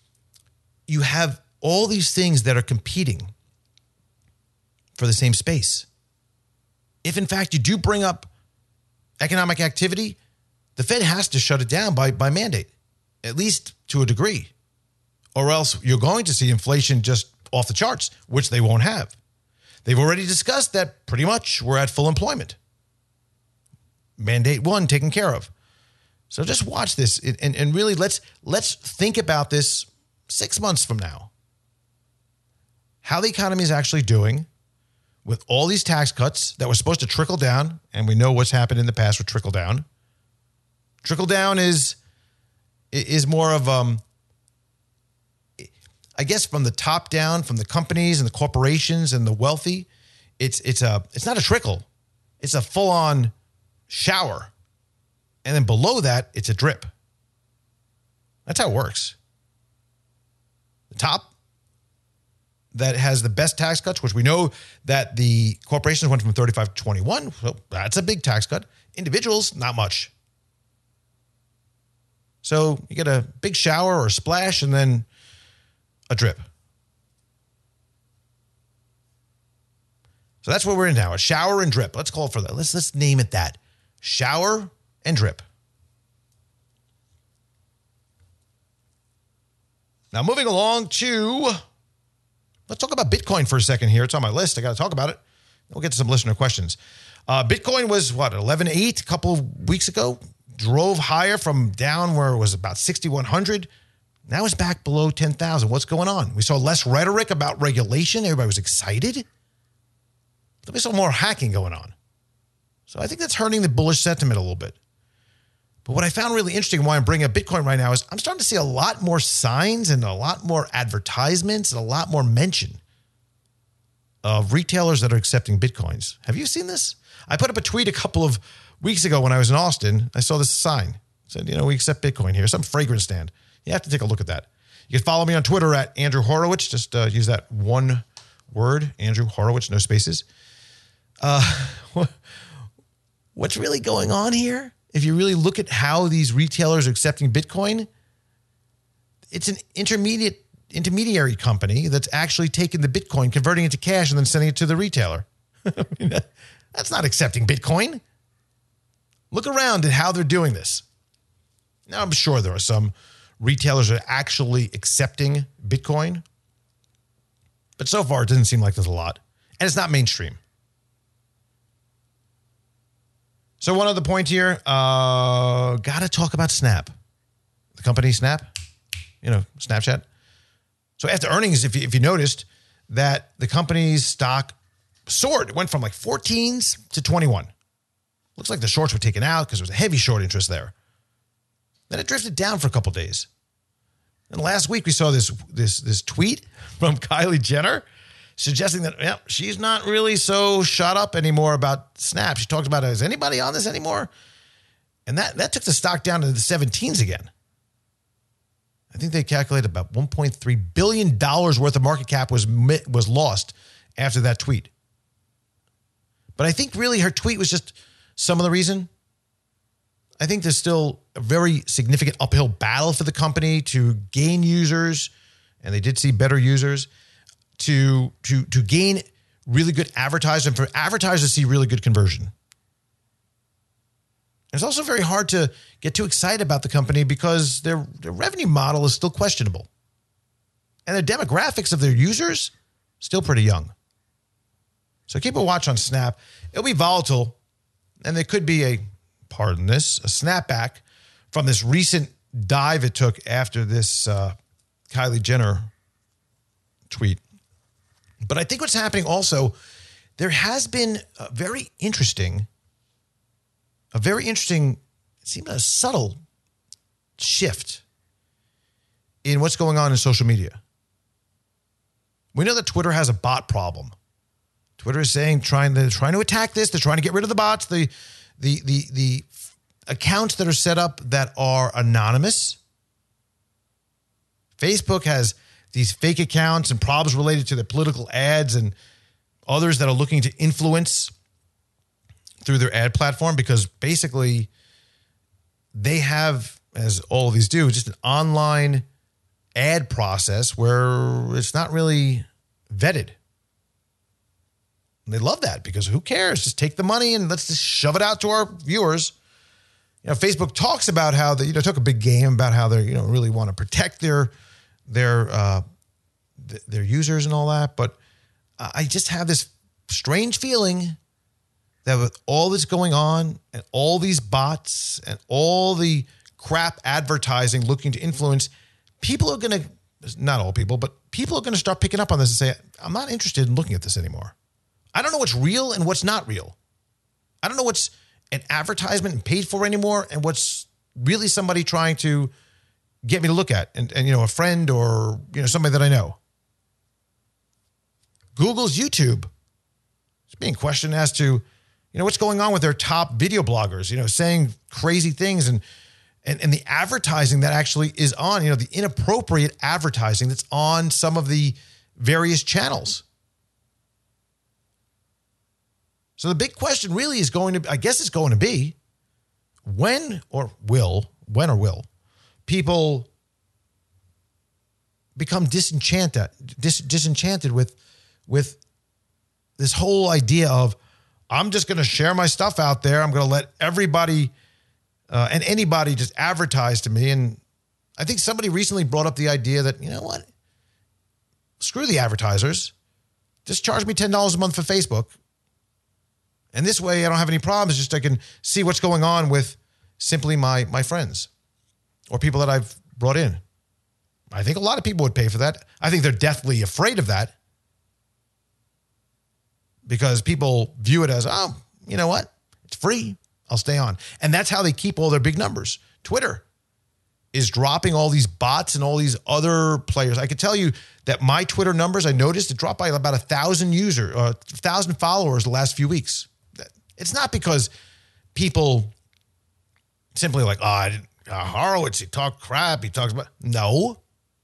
all these things that are competing for the same space. If in fact you do bring up economic activity, the Fed has to shut it down by mandate, at least to a degree, or else you're going to see inflation just off the charts, which they won't have. They've already discussed that pretty much we're at full employment. Mandate 1 taken care of. So just watch this and really let's think about this 6 months from now. How the economy is actually doing with all these tax cuts that were supposed to trickle down, and we know what's happened in the past with trickle down. Trickle down is more of I guess from the top down, from the companies and the corporations and the wealthy. It's not a trickle. It's a full-on shower. And then below that, it's a drip. That's how it works. The top that has the best tax cuts, which we know that the corporations went from 35 to 21. So that's a big tax cut. Individuals, not much. So you get a big shower or a splash and then a drip. So that's what we're in now, a shower and drip. Let's call it for that. Let's name it that. Shower and drip. Now moving along to, let's talk about Bitcoin for a second here. It's on my list. I got to talk about it. We'll get to some listener questions. Bitcoin was, 11.8 a couple of weeks ago. Drove higher from down where it was about 6,100. Now it's back below 10,000. What's going on? We saw less rhetoric about regulation. Everybody was excited. Then we saw more hacking going on. So I think that's hurting the bullish sentiment a little bit. But what I found really interesting, why I'm bringing up Bitcoin right now, is I'm starting to see a lot more signs and a lot more advertisements and a lot more mention of retailers that are accepting Bitcoins. Have you seen this? I put up a tweet a couple of weeks ago when I was in Austin. I saw this sign. It said, we accept Bitcoin here. Some fragrance stand. You have to take a look at that. You can follow me on Twitter at Andrew Horowitz. Just use that one word, Andrew Horowitz, no spaces. What's really going on here? If you really look at how these retailers are accepting Bitcoin, it's an intermediary company that's actually taking the Bitcoin, converting it to cash, and then sending it to the retailer. That's not accepting Bitcoin. Look around at how they're doing this. Now, I'm sure there are some retailers that are actually accepting Bitcoin, but so far it doesn't seem like there's a lot, and it's not mainstream. So one other point here, got to talk about Snap, the company Snap, Snapchat. So after earnings, if you noticed that the company's stock soared, it went from like 14s to 21. Looks like the shorts were taken out because there was a heavy short interest there. Then it drifted down for a couple days. And last week we saw this tweet from Kylie Jenner suggesting that she's not really so shot up anymore about Snap. She talked about, is anybody on this anymore? And that took the stock down to the 17s again. I think they calculated about $1.3 billion worth of market cap was lost after that tweet. But I think really her tweet was just some of the reason. I think there's still a very significant uphill battle for the company to gain users, and they did see better users, to gain really good advertising, for advertisers to see really good conversion. It's also very hard to get too excited about the company because their revenue model is still questionable. And the demographics of their users, still pretty young. So keep a watch on Snap. It'll be volatile, and there could be a snapback from this recent dive it took after this Kylie Jenner tweet. But I think what's happening also, there has been a very interesting, it seemed a subtle shift in what's going on in social media. We know that Twitter has a bot problem. Twitter is saying they're trying to attack this. They're trying to get rid of the bots, the accounts that are set up that are anonymous. Facebook has these fake accounts and problems related to the political ads and others that are looking to influence through their ad platform, because basically they have, as all of these do, just an online ad process where it's not really vetted. And they love that because who cares? Just take the money and let's just shove it out to our viewers. You know, Facebook talks about how they, took a big game about how they, really want to protect their users and all that. But I just have this strange feeling that with all this going on and all these bots and all the crap advertising looking to influence, people are going to, not all people, but people are going to start picking up on this and say, I'm not interested in looking at this anymore. I don't know what's real and what's not real. I don't know what's an advertisement and paid for anymore and what's really somebody trying to get me to look at and a friend or, somebody that I know. Google's YouTube is being questioned as to, what's going on with their top video bloggers, saying crazy things and the advertising that actually is on, the inappropriate advertising that's on some of the various channels. So the big question really is going to be when will people become disenchanted with this whole idea of, I'm just going to share my stuff out there. I'm going to let everybody and anybody just advertise to me. And I think somebody recently brought up the idea that, screw the advertisers. Just charge me $10 a month for Facebook. And this way I don't have any problems. Just I can see what's going on with simply my friends or people that I've brought in. I think a lot of people would pay for that. I think they're deathly afraid of that because people view it as, oh, you know what? It's free. I'll stay on. And that's how they keep all their big numbers. Twitter is dropping all these bots and all these other players. I could tell you that my Twitter numbers, I noticed it dropped by about 1,000 followers the last few weeks. It's not because people simply like, Horowitz, he talked crap. He talks about, no.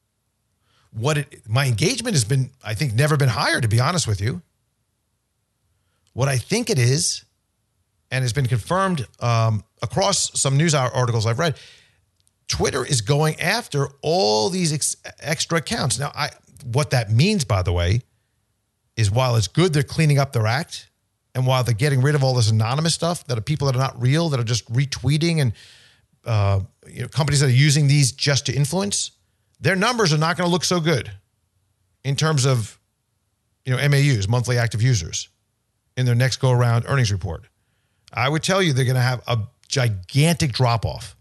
My engagement has been, I think, never been higher, to be honest with you. What I think it is, and has been confirmed across some news articles I've read, Twitter is going after all these extra accounts. Now, what that means, by the way, is while it's good they're cleaning up their act, and while they're getting rid of all this anonymous stuff that are people that are not real, that are just retweeting and companies that are using these just to influence, their numbers are not going to look so good in terms of MAUs, monthly active users, in their next go-around earnings report. I would tell you they're going to have a gigantic drop-off.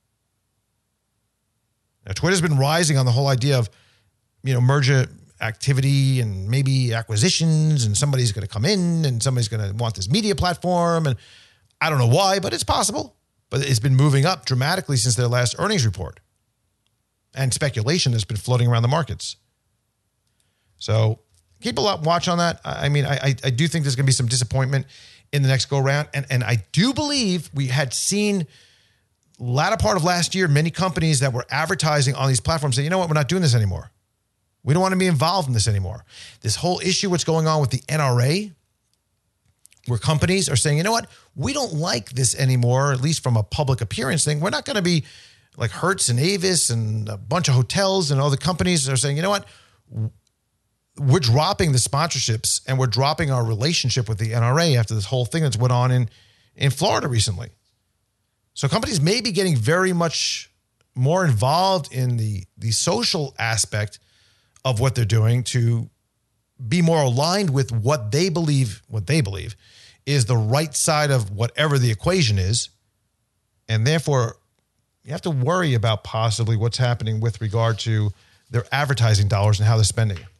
Now, Twitter's been rising on the whole idea of, merger activity and maybe acquisitions, and somebody's going to come in and somebody's going to want this media platform. And I don't know why, but it's possible. But it's been moving up dramatically since their last earnings report. And speculation has been floating around the markets. So keep a watch on that. I mean, I do think there's going to be some disappointment in the next go-around. And I do believe we had seen latter part of last year, many companies that were advertising on these platforms say, you know what, we're not doing this anymore. We don't want to be involved in this anymore. This whole issue, what's going on with the NRA, where companies are saying, you know what, we don't like this anymore, at least from a public appearance thing. We're not going to be like Hertz and Avis and a bunch of hotels and all the companies are saying, you know what, we're dropping the sponsorships and we're dropping our relationship with the NRA after this whole thing that's went on in Florida recently. So companies may be getting very much more involved in the social aspect of what they're doing to be more aligned with what they believe is the right side of whatever the equation is. And therefore, you have to worry about possibly what's happening with regard to their advertising dollars and how they're spending it.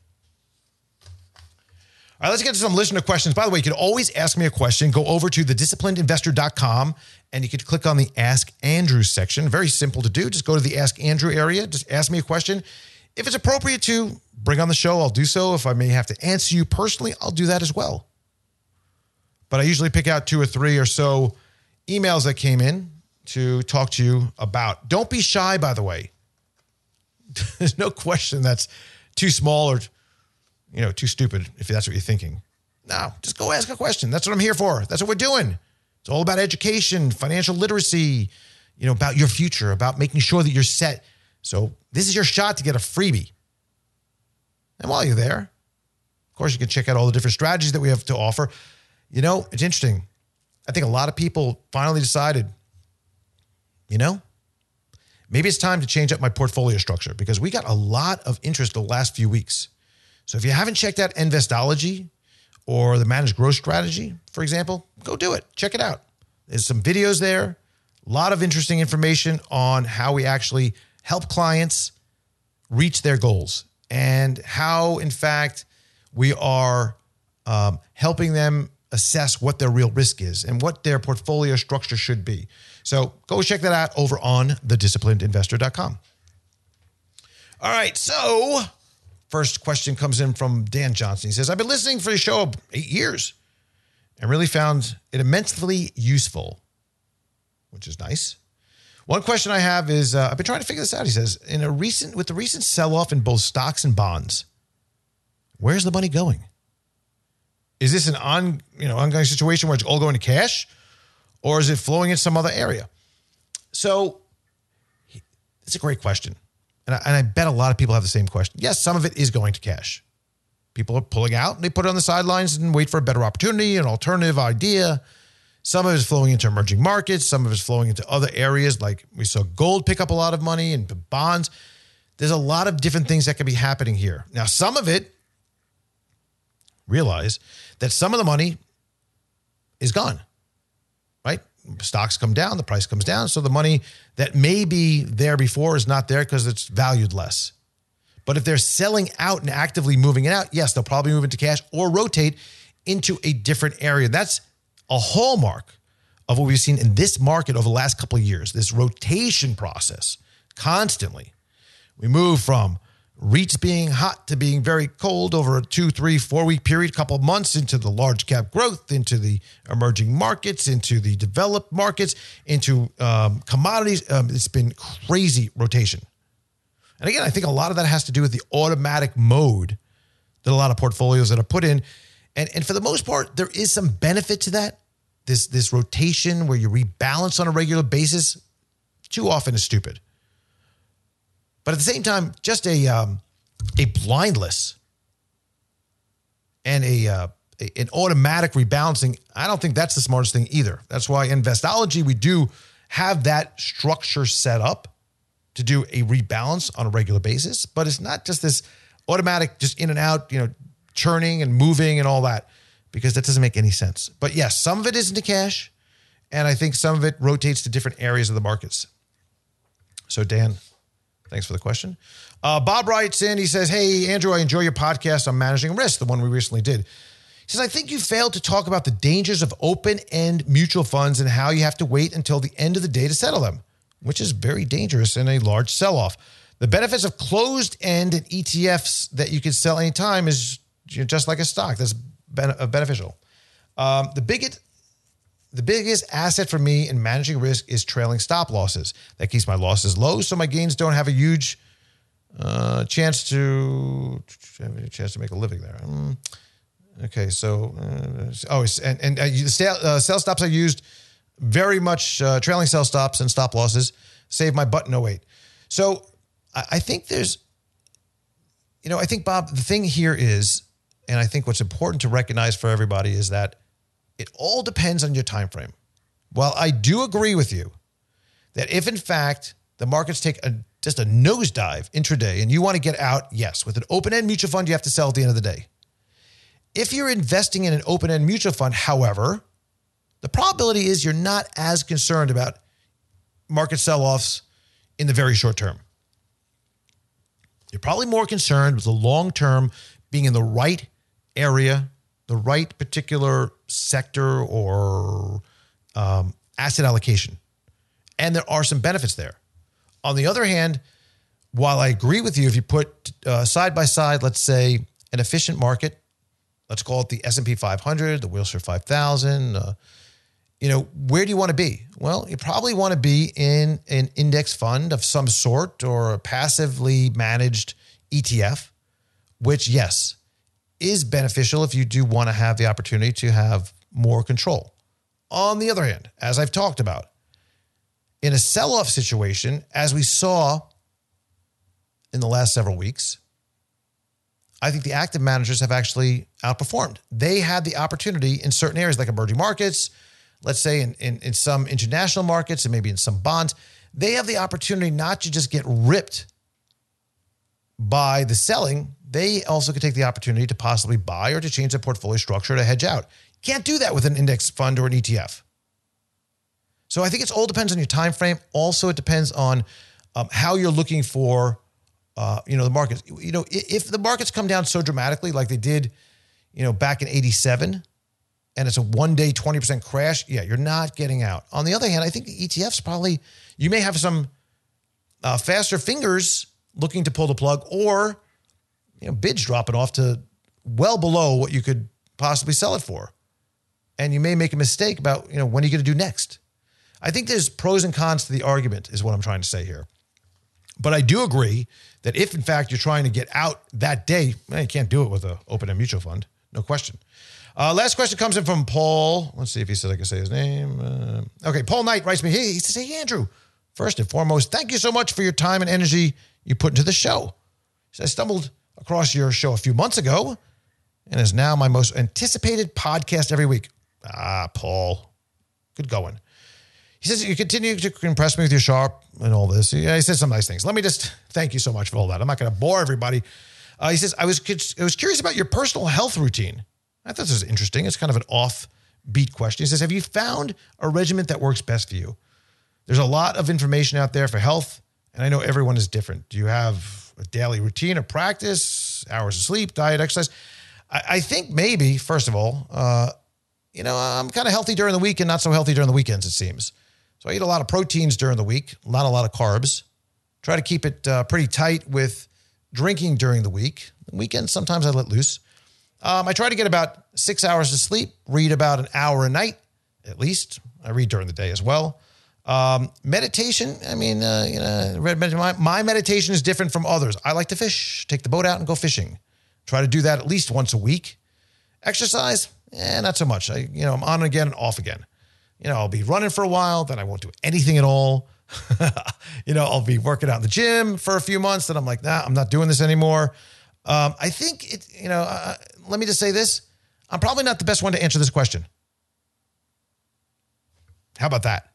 All right, let's get to some listener questions. By the way, you can always ask me a question. Go over to thedisciplinedinvestor.com and you can click on the Ask Andrew section. Very simple to do. Just go to the Ask Andrew area. Just ask me a question. If it's appropriate to bring on the show, I'll do so. If I may have to answer you personally, I'll do that as well. But I usually pick out 2 or 3 or so emails that came in to talk to you about. Don't be shy, by the way. There's no question that's too small or too stupid if that's what you're thinking. No, just go ask a question. That's what I'm here for. That's what we're doing. It's all about education, financial literacy, about your future, about making sure that you're set. So this is your shot to get a freebie. And while you're there, of course, you can check out all the different strategies that we have to offer. It's interesting. I think a lot of people finally decided, maybe it's time to change up my portfolio structure because we got a lot of interest the last few weeks. So if you haven't checked out Investology or the Managed Growth Strategy, for example, go do it. Check it out. There's some videos there, a lot of interesting information on how we actually help clients reach their goals and how, in fact, we are helping them assess what their real risk is and what their portfolio structure should be. So go check that out over on thedisciplinedinvestor.com. All right, so first question comes in from Dan Johnson. He says, I've been listening for your show 8 years and really found it immensely useful, which is nice. One question I have is, I've been trying to figure this out. He says, with the recent sell-off in both stocks and bonds, where's the money going? Is this an ongoing situation where it's all going to cash, or is it flowing in some other area? So it's a great question. And I bet a lot of people have the same question. Yes, some of it is going to cash. People are pulling out and they put it on the sidelines and wait for a better opportunity, an alternative idea. Some of it is flowing into emerging markets. Some of it is flowing into other areas, like we saw gold pick up a lot of money and bonds. There's a lot of different things that can be happening here. Now, some of it, realize that some of the money is gone, right? Stocks come down, the price comes down. So the money that may be there before is not there because it's valued less. But if they're selling out and actively moving it out, yes, they'll probably move into cash or rotate into a different area. That's a hallmark of what we've seen in this market over the last couple of years, this rotation process constantly. We move from REITs being hot to being very cold over a 2, 3, 4 week period, couple of months into the large cap growth, into the emerging markets, into the developed markets, into commodities. It's been crazy rotation. And again, I think a lot of that has to do with the automatic mode that a lot of portfolios that are put in. And for the most part, there is some benefit to that. This rotation where you rebalance on a regular basis too often is stupid. But at the same time, just a blindless and an automatic rebalancing, I don't think that's the smartest thing either. That's why in Investology, we do have that structure set up to do a rebalance on a regular basis. But it's not just this automatic, just in and out, churning and moving and all that, because that doesn't make any sense. But yes, some of it is into cash, and I think some of it rotates to different areas of the markets. So Dan, thanks for the question. Bob writes in, he says, hey, Andrew, I enjoy your podcast on managing risk, the one we recently did. He says, I think you failed to talk about the dangers of open-end mutual funds and how you have to wait until the end of the day to settle them, which is very dangerous in a large sell-off. The benefits of closed-end and ETFs that you can sell anytime is just like a stock. That's beneficial. The biggest asset for me in managing risk is trailing stop losses. That keeps my losses low, so my gains don't have a huge chance to make a living there. Okay, so sell stops I used very much trailing sell stops and stop losses save my butt in 08. So I think there's I think, Bob, the thing here is, and I think what's important to recognize for everybody is that it all depends on your time frame. While I do agree with you that if, in fact, the markets take just a nosedive intraday and you want to get out, yes, with an open-end mutual fund, you have to sell at the end of the day. If you're investing in an open-end mutual fund, however, the probability is you're not as concerned about market sell-offs in the very short term. You're probably more concerned with the long term being in the right area, the right particular sector or asset allocation. And there are some benefits there. On the other hand, while I agree with you, if you put side by side, let's say an efficient market, let's call it the S&P 500, the Wilshire 5000, where do you want to be? Well, you probably want to be in an index fund of some sort or a passively managed ETF, which, yes, is beneficial if you do want to have the opportunity to have more control. On the other hand, as I've talked about, in a sell-off situation, as we saw in the last several weeks, I think the active managers have actually outperformed. They had the opportunity in certain areas like emerging markets, let's say in some international markets and maybe in some bonds, they have the opportunity not to just get ripped by the selling. They also could take the opportunity to possibly buy or to change their portfolio structure to hedge out. You can't do that with an index fund or an ETF. So I think it all depends on your time frame. Also, it depends on how you're looking for, the markets. If the markets come down so dramatically like they did, back in 87, and it's a one-day 20% crash, yeah, you're not getting out. On the other hand, I think the ETFs probably, you may have some faster fingers looking to pull the plug or, bids dropping off to well below what you could possibly sell it for. And you may make a mistake about, when are you going to do next? I think there's pros and cons to the argument is what I'm trying to say here. But I do agree that if, in fact, you're trying to get out that day, you can't do it with an open-end mutual fund. No question. Last question comes in from Paul. Let's see if he said I can say his name. Okay, Paul Knight writes me, he says, hey, Andrew, first and foremost, thank you so much for your time and energy you put into the show. He says, I stumbled across your show a few months ago and is now my most anticipated podcast every week. Paul, good going. He says, you continue to impress me with your sharp and all this. Yeah, he says some nice things. Let me just thank you so much for all that. I'm not going to bore everybody. He says, I was curious about your personal health routine. I thought this was interesting. It's kind of an offbeat question. He says, have you found a regimen that works best for you? There's a lot of information out there for health, and I know everyone is different. Do you have a daily routine of practice, hours of sleep, diet, exercise? I think maybe, first of all, I'm kind of healthy during the week and not so healthy during the weekends, it seems. So I eat a lot of proteins during the week, not a lot of carbs. Try to keep it pretty tight with drinking during the week. The weekends, sometimes I let loose. I try to get about 6 hours of sleep, read about an hour a night, at least. I read during the day as well. Meditation, my meditation is different from others. I like to fish, take the boat out and go fishing. Try to do that at least once a week. Exercise, not so much. I'm on again and off again. I'll be running for a while, then I won't do anything at all. I'll be working out in the gym for a few months, then I'm like, I'm not doing this anymore. I think let me just say this. I'm probably not the best one to answer this question. How about that?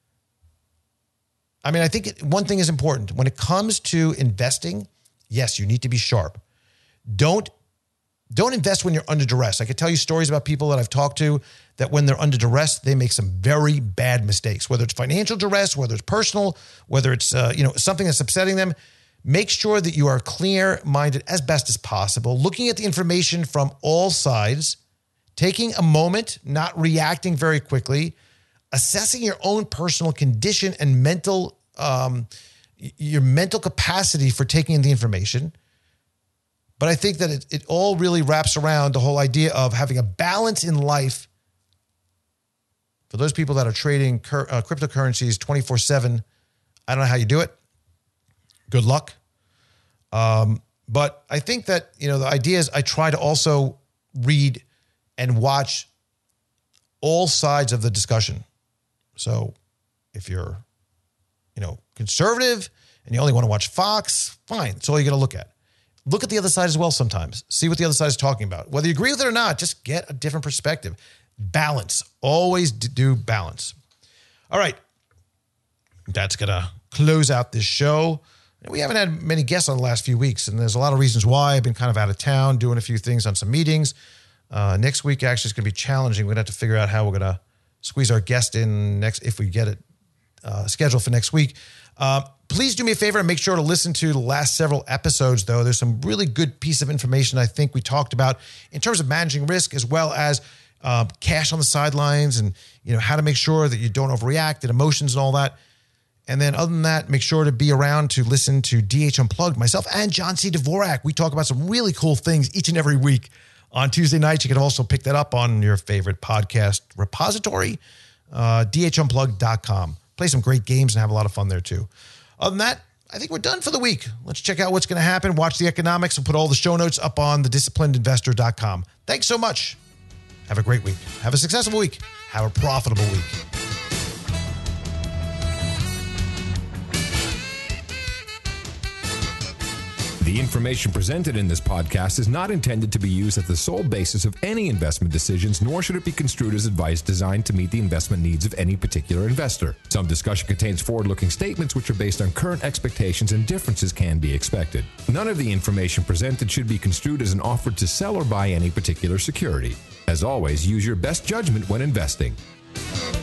I think one thing is important. When it comes to investing, yes, you need to be sharp. Don't invest when you're under duress. I could tell you stories about people that I've talked to that when they're under duress, they make some very bad mistakes, whether it's financial duress, whether it's personal, whether it's something that's upsetting them. Make sure that you are clear-minded as best as possible, looking at the information from all sides, taking a moment, not reacting very quickly, assessing your own personal condition and your mental capacity for taking in the information. But I think that it all really wraps around the whole idea of having a balance in life. For those people that are trading cryptocurrencies 24/7, I don't know how you do it. Good luck. But I think that, the idea is I try to also read and watch all sides of the discussion. So if you're, conservative and you only want to watch Fox, fine. That's all you're going to look at. look at the other side as well sometimes. See what the other side is talking about. Whether you agree with it or not, just get a different perspective. Balance. Always do balance. All right. That's going to close out this show. We haven't had many guests on the last few weeks, and there's a lot of reasons why. I've been kind of out of town doing a few things on some meetings. Next week actually is going to be challenging. We're going to have to figure out how we're going to squeeze our guest in next if we get it scheduled for next week. Please do me a favor and make sure to listen to the last several episodes, though. There's some really good piece of information I think we talked about in terms of managing risk, as well as cash on the sidelines and how to make sure that you don't overreact and emotions and all that. And then other than that, make sure to be around to listen to DH Unplugged, myself and John C. Dvorak. We talk about some really cool things each and every week on Tuesday nights. You can also pick that up on your favorite podcast repository, dhunplugged.com. Play some great games and have a lot of fun there too. Other than that, I think we're done for the week. Let's check out what's going to happen. Watch the economics. We'll put all the show notes up on thedisciplinedinvestor.com. Thanks so much. Have a great week. Have a successful week. Have a profitable week. The information presented in this podcast is not intended to be used as the sole basis of any investment decisions, nor should it be construed as advice designed to meet the investment needs of any particular investor. Some discussion contains forward-looking statements which are based on current expectations, and differences can be expected. None of the information presented should be construed as an offer to sell or buy any particular security. As always, use your best judgment when investing.